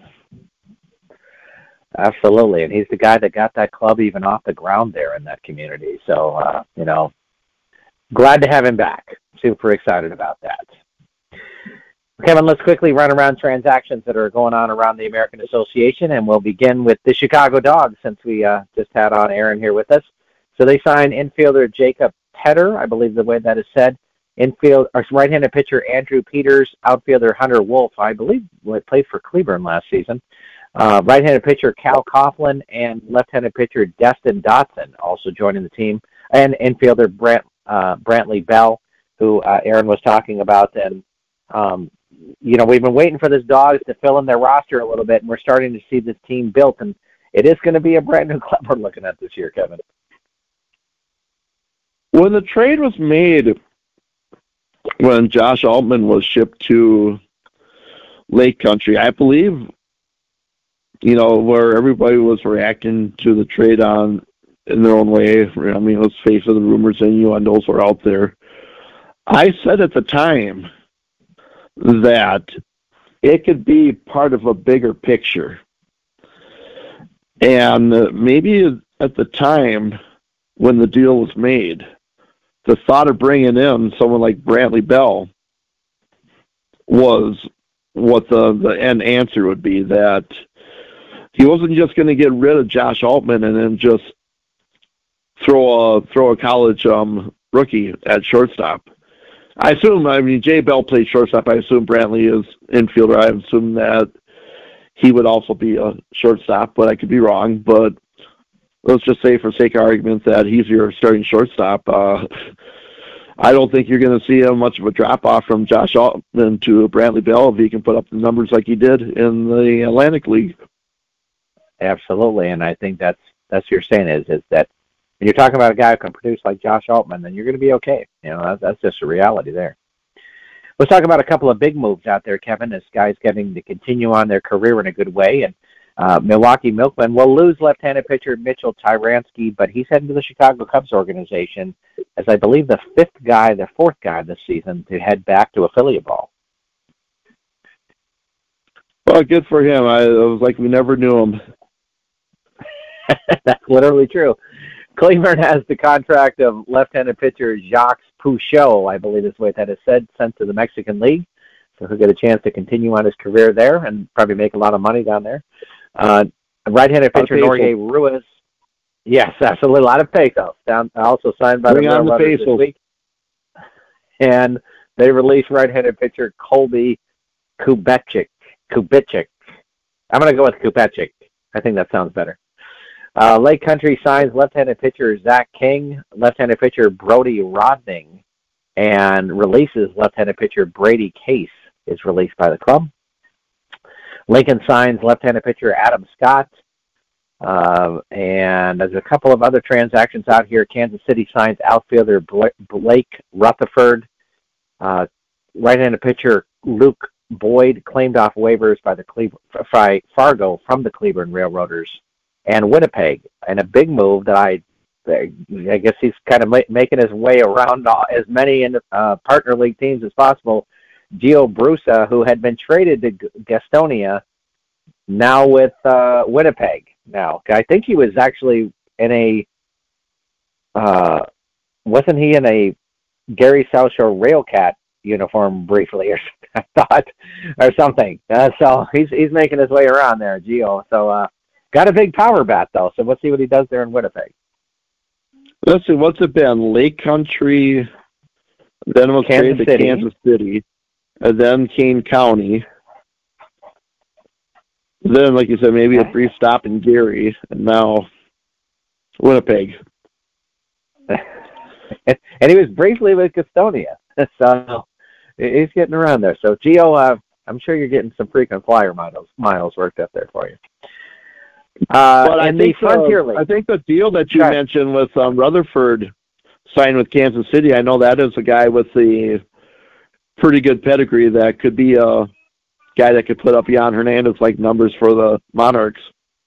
Absolutely, and he's the guy that got that club even off the ground there in that community. So, glad to have him back. Super excited about that. Kevin, let's quickly run around transactions that are going on around the American Association, and we'll begin with the Chicago Dogs since we just had on Aaron here with us. So they signed infielder Jacob Tedder, I believe the way that is said, right-handed pitcher Andrew Peters, outfielder Hunter Wolf, I believe played for Cleburne last season, right-handed pitcher Cal Coughlin, and left-handed pitcher Destin Dotson also joining the team, and infielder Brantley Bell, who Aaron was talking about. And we've been waiting for this Dogs to fill in their roster a little bit, and we're starting to see this team built, and it is going to be a brand new club we're looking at this year, Kevin. When the trade was made, when Josh Altman was shipped to Lake Country, I believe, where everybody was reacting to the trade in their own way. I mean, let's face it, the rumors and innuendos were out there. I said at the time that it could be part of a bigger picture. And maybe at the time when the deal was made, the thought of bringing in someone like Brantley Bell was what the end answer would be, that he wasn't just going to get rid of Josh Altman and then just throw a college rookie at shortstop. I assume, Jay Bell played shortstop. I assume Brantley is infielder. I assume that he would also be a shortstop, but I could be wrong. But let's just say, for sake of argument, that he's your starting shortstop. I don't think you're going to see much of a drop-off from Josh Altman to Brantley Bell if he can put up the numbers like he did in the Atlantic League. Absolutely, and I think that's your saying is that when you're talking about a guy who can produce like Josh Altman, then you're going to be okay. That's just a reality there. Let's talk about a couple of big moves out there, Kevin, as guys getting to continue on their career in a good way. And Milwaukee Milkmen will lose left-handed pitcher Mitchell Tyransky, but he's heading to the Chicago Cubs organization as, I believe, the fourth guy this season to head back to affiliate ball. Well, good for him. It was like we never knew him. That's literally true. Cleburne has the contract of left-handed pitcher Jacques Pouchot, I believe is the way that is said, sent to the Mexican League. So he'll get a chance to continue on his career there and probably make a lot of money down there. Right-handed pitcher Jorge Ruiz. Yes, that's a lot of pesos. Also signed by the Railroaders this week. And they released right-handed pitcher Colby Kubitschek. I'm going to go with Kubitschek. I think that sounds better. Lake Country signs left-handed pitcher Zach King, left-handed pitcher Brody Rodning, and releases left-handed pitcher Brady Case is released by the club. Lincoln signs left-handed pitcher Adam Scott. And there's a couple of other transactions out here. Kansas City signs outfielder Blake Rutherford. Right-handed pitcher Luke Boyd claimed off waivers by the Fargo from the Cleveland Railroaders and Winnipeg. And a big move that I guess he's kind of making his way around as many partner league teams as possible. Gio Brusa, who had been traded to Gastonia, now with Winnipeg. Now, I think he was actually in wasn't he in a Gary South Shore Railcat uniform briefly, or I thought, or something. So he's making his way around there, Gio. So got a big power bat though. So let's see what he does there in Winnipeg. Let's see, what's it been? Lake Country, then we'll trade to Kansas City, and then Kane County. Then, like you said, maybe a brief stop in Gary, and now Winnipeg. And he was briefly with Gastonia, so he's getting around there. So, Gio, I'm sure you're getting some frequent flyer miles worked up there for you. In the Frontier League, I think the deal that you mentioned with Rutherford signed with Kansas City, I know that is a guy with the pretty good pedigree that could be a guy that could put up Jan Hernandez-like numbers for the Monarchs.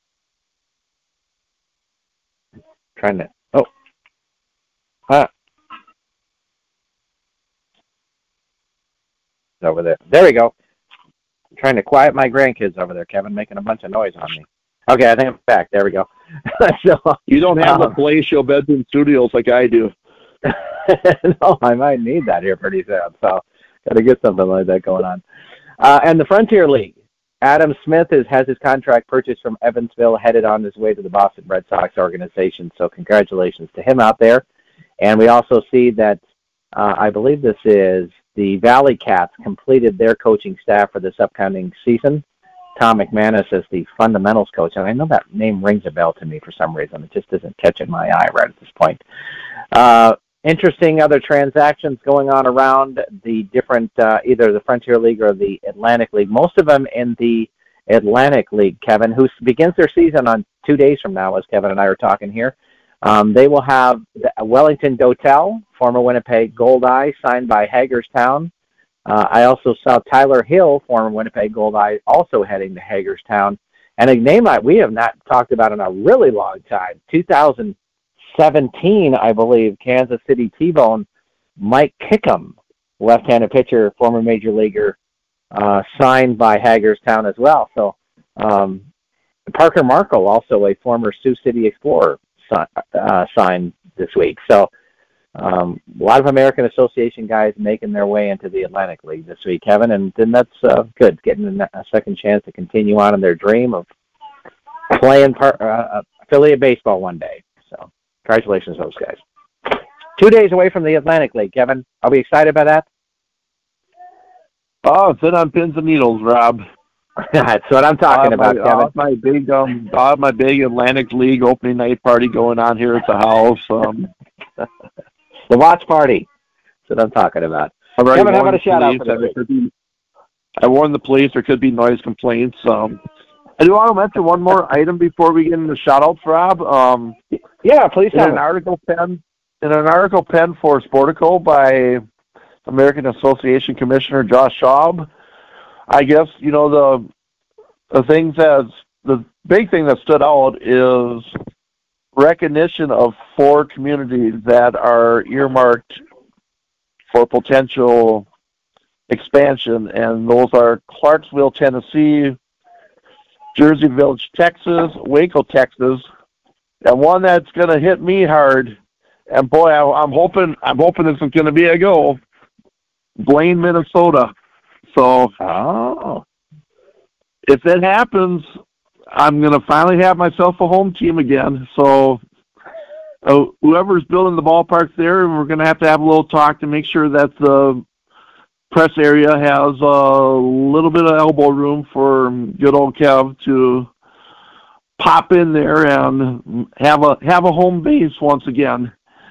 Over there. There we go. I'm trying to quiet my grandkids over there, Kevin, making a bunch of noise on me. Okay, I think I'm back. There we go. So, you don't have the palatial bedroom studios like I do. No, I might need that here pretty soon. So, got to get something like that going on. And the Frontier League, Adam Smith has his contract purchased from Evansville, headed on his way to the Boston Red Sox organization. So congratulations to him out there. And we also see that I believe this is the Valley Cats completed their coaching staff for this upcoming season. Tom McManus is the fundamentals coach. And I know that name rings a bell to me for some reason. It just isn't catching my eye right at this point. Interesting other transactions going on around the different, either the Frontier League or the Atlantic League. Most of them in the Atlantic League, Kevin, who begins their season on 2 days from now, as Kevin and I are talking here. They will have Wellington Dotel, former Winnipeg Goldeye, signed by Hagerstown. I also saw Tyler Hill, former Winnipeg Goldeye, also heading to Hagerstown. And a name we have not talked about in a really long time, 2017, I believe, Kansas City T-Bone, Mike Kickham, left-handed pitcher, former major leaguer, signed by Hagerstown as well. So Parker Markle, also a former Sioux City Explorer, signed this week. So a lot of American Association guys making their way into the Atlantic League this week, Kevin, and then that's good, getting a second chance to continue on in their dream of playing affiliate baseball one day. So congratulations to those guys. 2 days away from the Atlantic League, Kevin. Are we excited by that? Oh, sit on pins and needles, Rob. That's what I'm talking about, Kevin. I'll have my big Atlantic League opening night party going on here at the house. The watch party. That's what I'm talking about. Kevin, how about a shout-out for this week? I warned the police there could be noise complaints. I do want to mention one more item before we get into shout-outs, Rob. Yeah, please tell me. In an article penned for Sportico by American Association Commissioner Josh Schaub, I guess, the big thing that stood out is recognition of 4 communities that are earmarked for potential expansion, and those are Clarksville, Tennessee, Jersey Village, Texas, Waco, Texas, and one that's going to hit me hard, and boy, I'm hoping this is going to be a go, Blaine, Minnesota. So if that happens, I'm going to finally have myself a home team again. So whoever's building the ballpark there, we're going to have a little talk to make sure that the press area has a little bit of elbow room for good old Kev to pop in there and have a home base once again.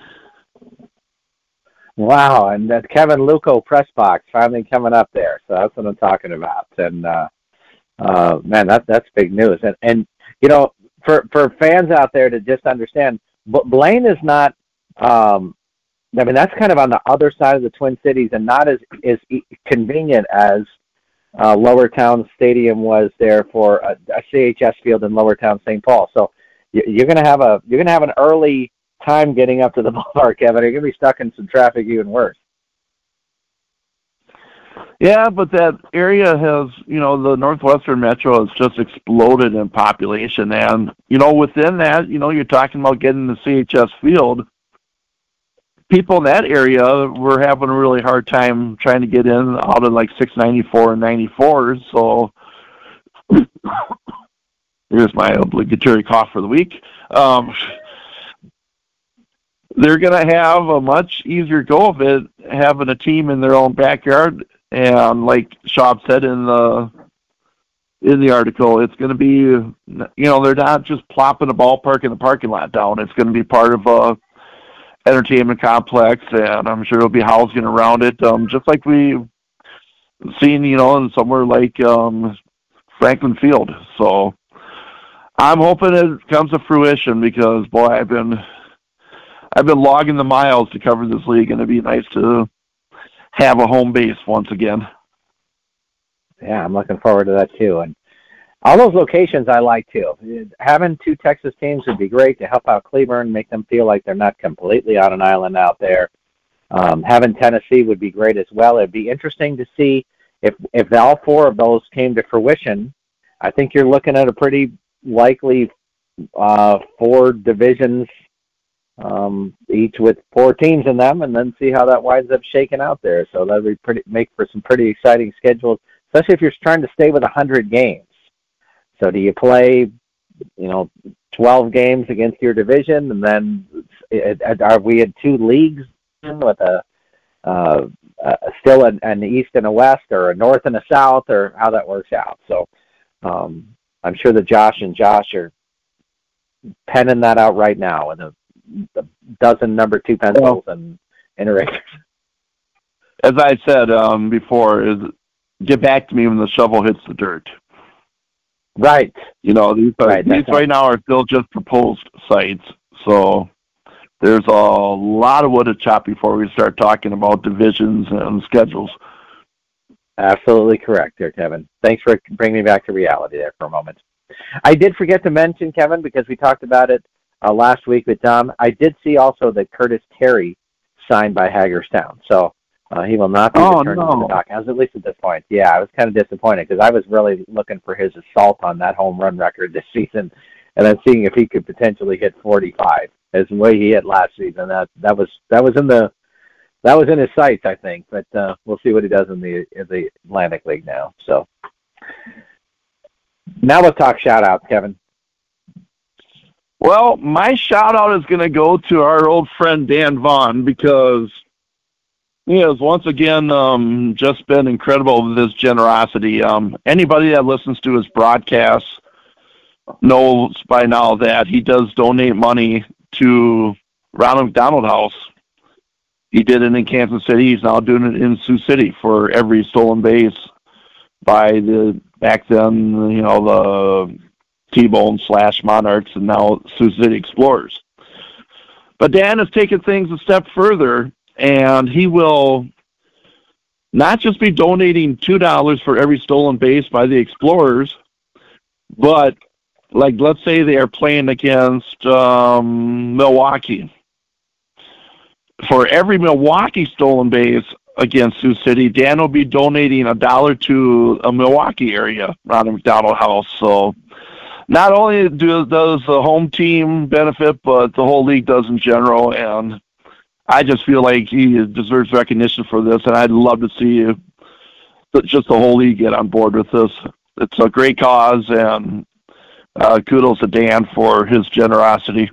Wow, and that Kevin Luco press box finally coming up there. So that's what I'm talking about. And man, that's big news. And for fans out there to just understand, Blaine is not. I mean, that's kind of on the other side of the Twin Cities, and not as convenient as Lower Town Stadium was there for a CHS field in Lower Town, St. Paul. So you're gonna have an early time getting up to the ballpark, Kevin. You're gonna be stuck in some traffic even worse. Yeah, but that area has, the Northwestern Metro has just exploded in population. And, within that, you're talking about getting the CHS field. People in that area were having a really hard time trying to get in out of like 694 and 94s. So here's my obligatory cough for the week. They're going to have a much easier go of it having a team in their own backyard. And like Schaub said in the article, it's going to be, they're not just plopping a ballpark in the parking lot down. It's going to be part of a entertainment complex, and I'm sure there'll be housing around it, just like we've seen, in somewhere like Franklin Field. So I'm hoping it comes to fruition because, boy, I've been logging the miles to cover this league, and it'd be nice to have a home base once again. Yeah, I'm looking forward to that too. And all those locations I like too. Having two Texas teams would be great to help out Cleburne, make them feel like they're not completely on an island out there. Having Tennessee would be great as well. It'd be interesting to see if all four of those came to fruition. I think you're looking at a pretty likely 4 divisions, each with 4 teams in them, and then see how that winds up shaking out there. So that would make for some pretty exciting schedules, especially if you're trying to stay with 100 games. So do you play, 12 games against your division, and then are we in 2 leagues with still an East and a West, or a North and a South, or how that works out? So I'm sure that Josh are penning that out right now with a dozen number 2 pencils and erasers. As I said before, is get back to me when the shovel hits the dirt. Right. These right now are still just proposed sites, so there's a lot of wood to chop before we start talking about divisions and schedules. Absolutely correct there, Kevin. Thanks for bringing me back to reality there for a moment. I did forget to mention, Kevin, because we talked about it last week with Tom, I did see also that Curtis Terry signed by Hagerstown. So he will not be returned to the Doghouse, at least at this point. Yeah, I was kind of disappointed because I was really looking for his assault on that home run record this season, and then seeing if he could potentially hit 45 as the way he hit last season. That was in his sights, I think. But we'll see what he does in the Atlantic League now. So now let's talk shout-outs, Kevin. Well, my shout-out is going to go to our old friend Dan Vaughn because he has once again just been incredible with his generosity. Anybody that listens to his broadcasts knows by now that he does donate money to Ronald McDonald House. He did it in Kansas City. He's now doing it in Sioux City for every stolen base by back then, the T-Bone / Monarchs, and now Sioux City Explorers. But Dan has taken things a step further, and he will not just be donating $2 for every stolen base by the Explorers, but let's say they are playing against Milwaukee. For every Milwaukee stolen base against Sioux City, Dan will be donating $1 to a Milwaukee area Ronald McDonald House. So not only does the home team benefit, but the whole league does in general. And I just feel like he deserves recognition for this, and I'd love to see just the whole league get on board with this. It's a great cause, and kudos to Dan for his generosity.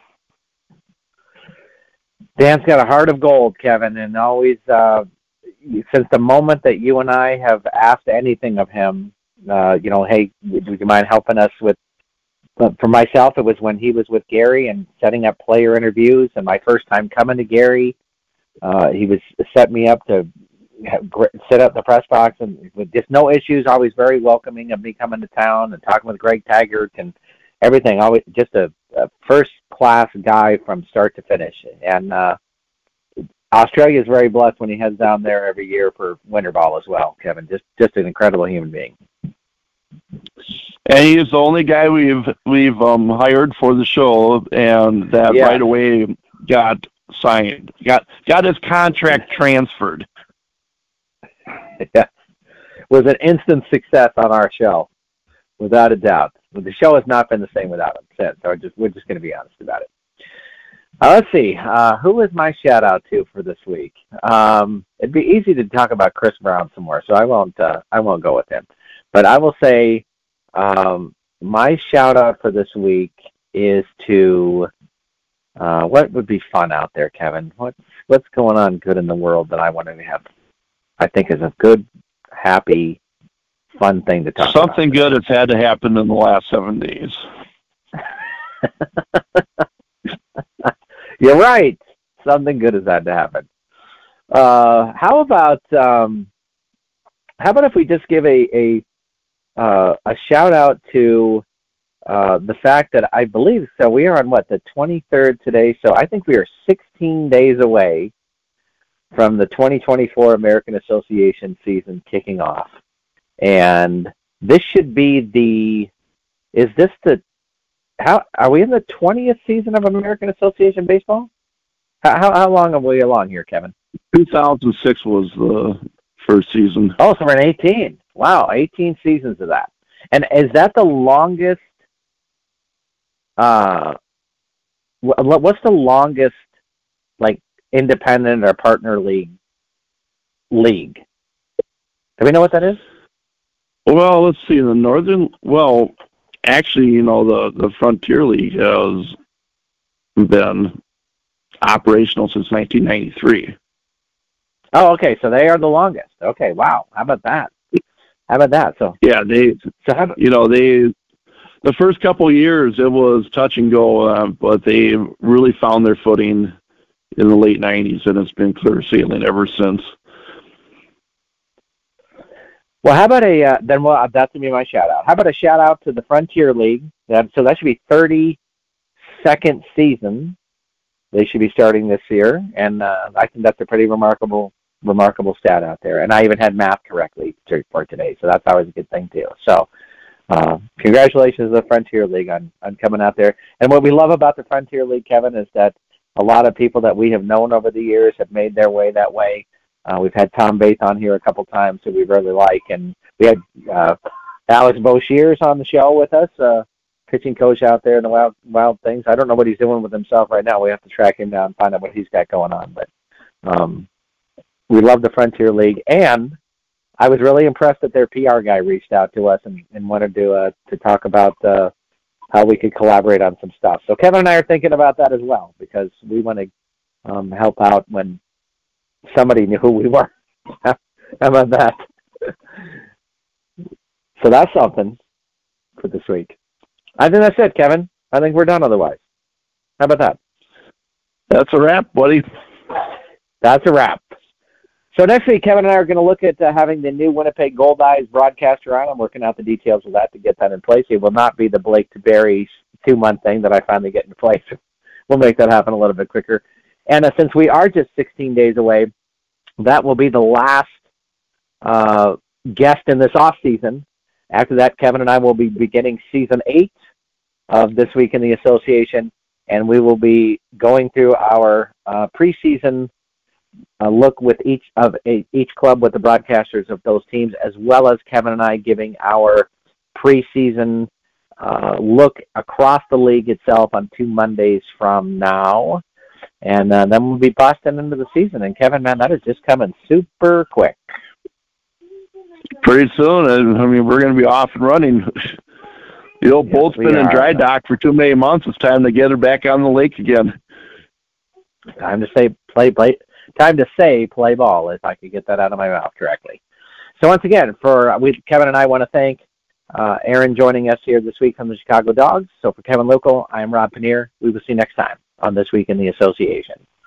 Dan's got a heart of gold, Kevin, and always, since the moment that you and I have asked anything of him, hey, would you mind helping us with, for myself, it was when he was with Gary and setting up player interviews, and my first time coming to Gary, he was set me up to set up the press box, and with just no issues, always very welcoming of me coming to town and talking with Greg Taggart and everything. Always just a first-class guy from start to finish. And Australia is very blessed when he heads down there every year for winter ball as well, Kevin. Just an incredible human being. And he is the only guy we've hired for the show, and that right away got signed, got his contract transferred. Yeah, was an instant success on our show, without a doubt. The show has not been the same without him since. So we're just going to be honest about it. Let's see. Who is my shout out to for this week? It'd be easy to talk about Chris Brown some more, so I won't go with him. But I will say my shout out for this week is to what would be fun out there, Kevin? What's going on good in the world that I want to have? I think is a good, happy, fun thing to talk about. Something good has had to happen in the last 7 days. You're right. Something good has had to happen. How about if we just give a shout out to the fact that I believe so. We are on the 23rd today, so I think we are 16 days away from the 2024 American Association season kicking off, and this should be how are we in the 20th season of American Association baseball? How long are we along here, Kevin? 2006 was the first season. Oh, so we're in 18. Wow, 18 seasons of that. And is that the longest? What's the longest, independent or partner league? Do we know what that is? Well, let's see. Actually, the Frontier League has been operational since 1993. Oh, okay. So they are the longest. Okay. Wow. How about that? So yeah, the first couple of years it was touch and go, but they really found their footing in the late 90s, and it's been clear sailing ever since. Well, how about that's going to be my shout out. How about a shout out to the Frontier League? So that should be 32nd season. They should be starting this year, and I think that's a pretty remarkable stat out there. And I even had math correctly to report today, so that's always a good thing too. So, congratulations to the Frontier League on coming out there. And what we love about the Frontier League, Kevin, is that a lot of people that we have known over the years have made their way that way. We've had Tom Bates on here a couple times who we really like, and we had Alex Boshiers on the show with us, pitching coach out there in the Wild Things. I don't know what he's doing with himself right now. We have to track him down and find out what he's got going on. But we love the Frontier League, and I was really impressed that their PR guy reached out to us and wanted to talk about how we could collaborate on some stuff. So Kevin and I are thinking about that as well, because we want to help out when somebody knew who we were. How about that? So that's something for this week. I think that's it, Kevin. I think we're done otherwise. How about that? That's a wrap, buddy. That's a wrap. So next week, Kevin and I are going to look at having the new Winnipeg Goldeyes broadcaster on. I'm working out the details of that to get that in place. It will not be the Blake Berry 2-month thing that I finally get in place. We'll make that happen a little bit quicker. And since we are just 16 days away, that will be the last guest in this off season. After that, Kevin and I will be beginning season 8 of This Week in the Association, and we will be going through our preseason look with each club with the broadcasters of those teams, as well as Kevin and I giving our preseason look across the league itself on 2 Mondays from now. And then we'll be busting into the season. And Kevin, man, that is just coming super quick. Pretty soon. I mean, we're going to be off and running. The old boat's been in dry dock for too many months. It's time to get her back on the lake again. Time to say play. Time to say play ball, if I could get that out of my mouth correctly. So once again, Kevin and I want to thank Aaron joining us here this week from the Chicago Dogs. So for Kevin Luco, I am Rob Paneer. We will see you next time on This Week in the Association.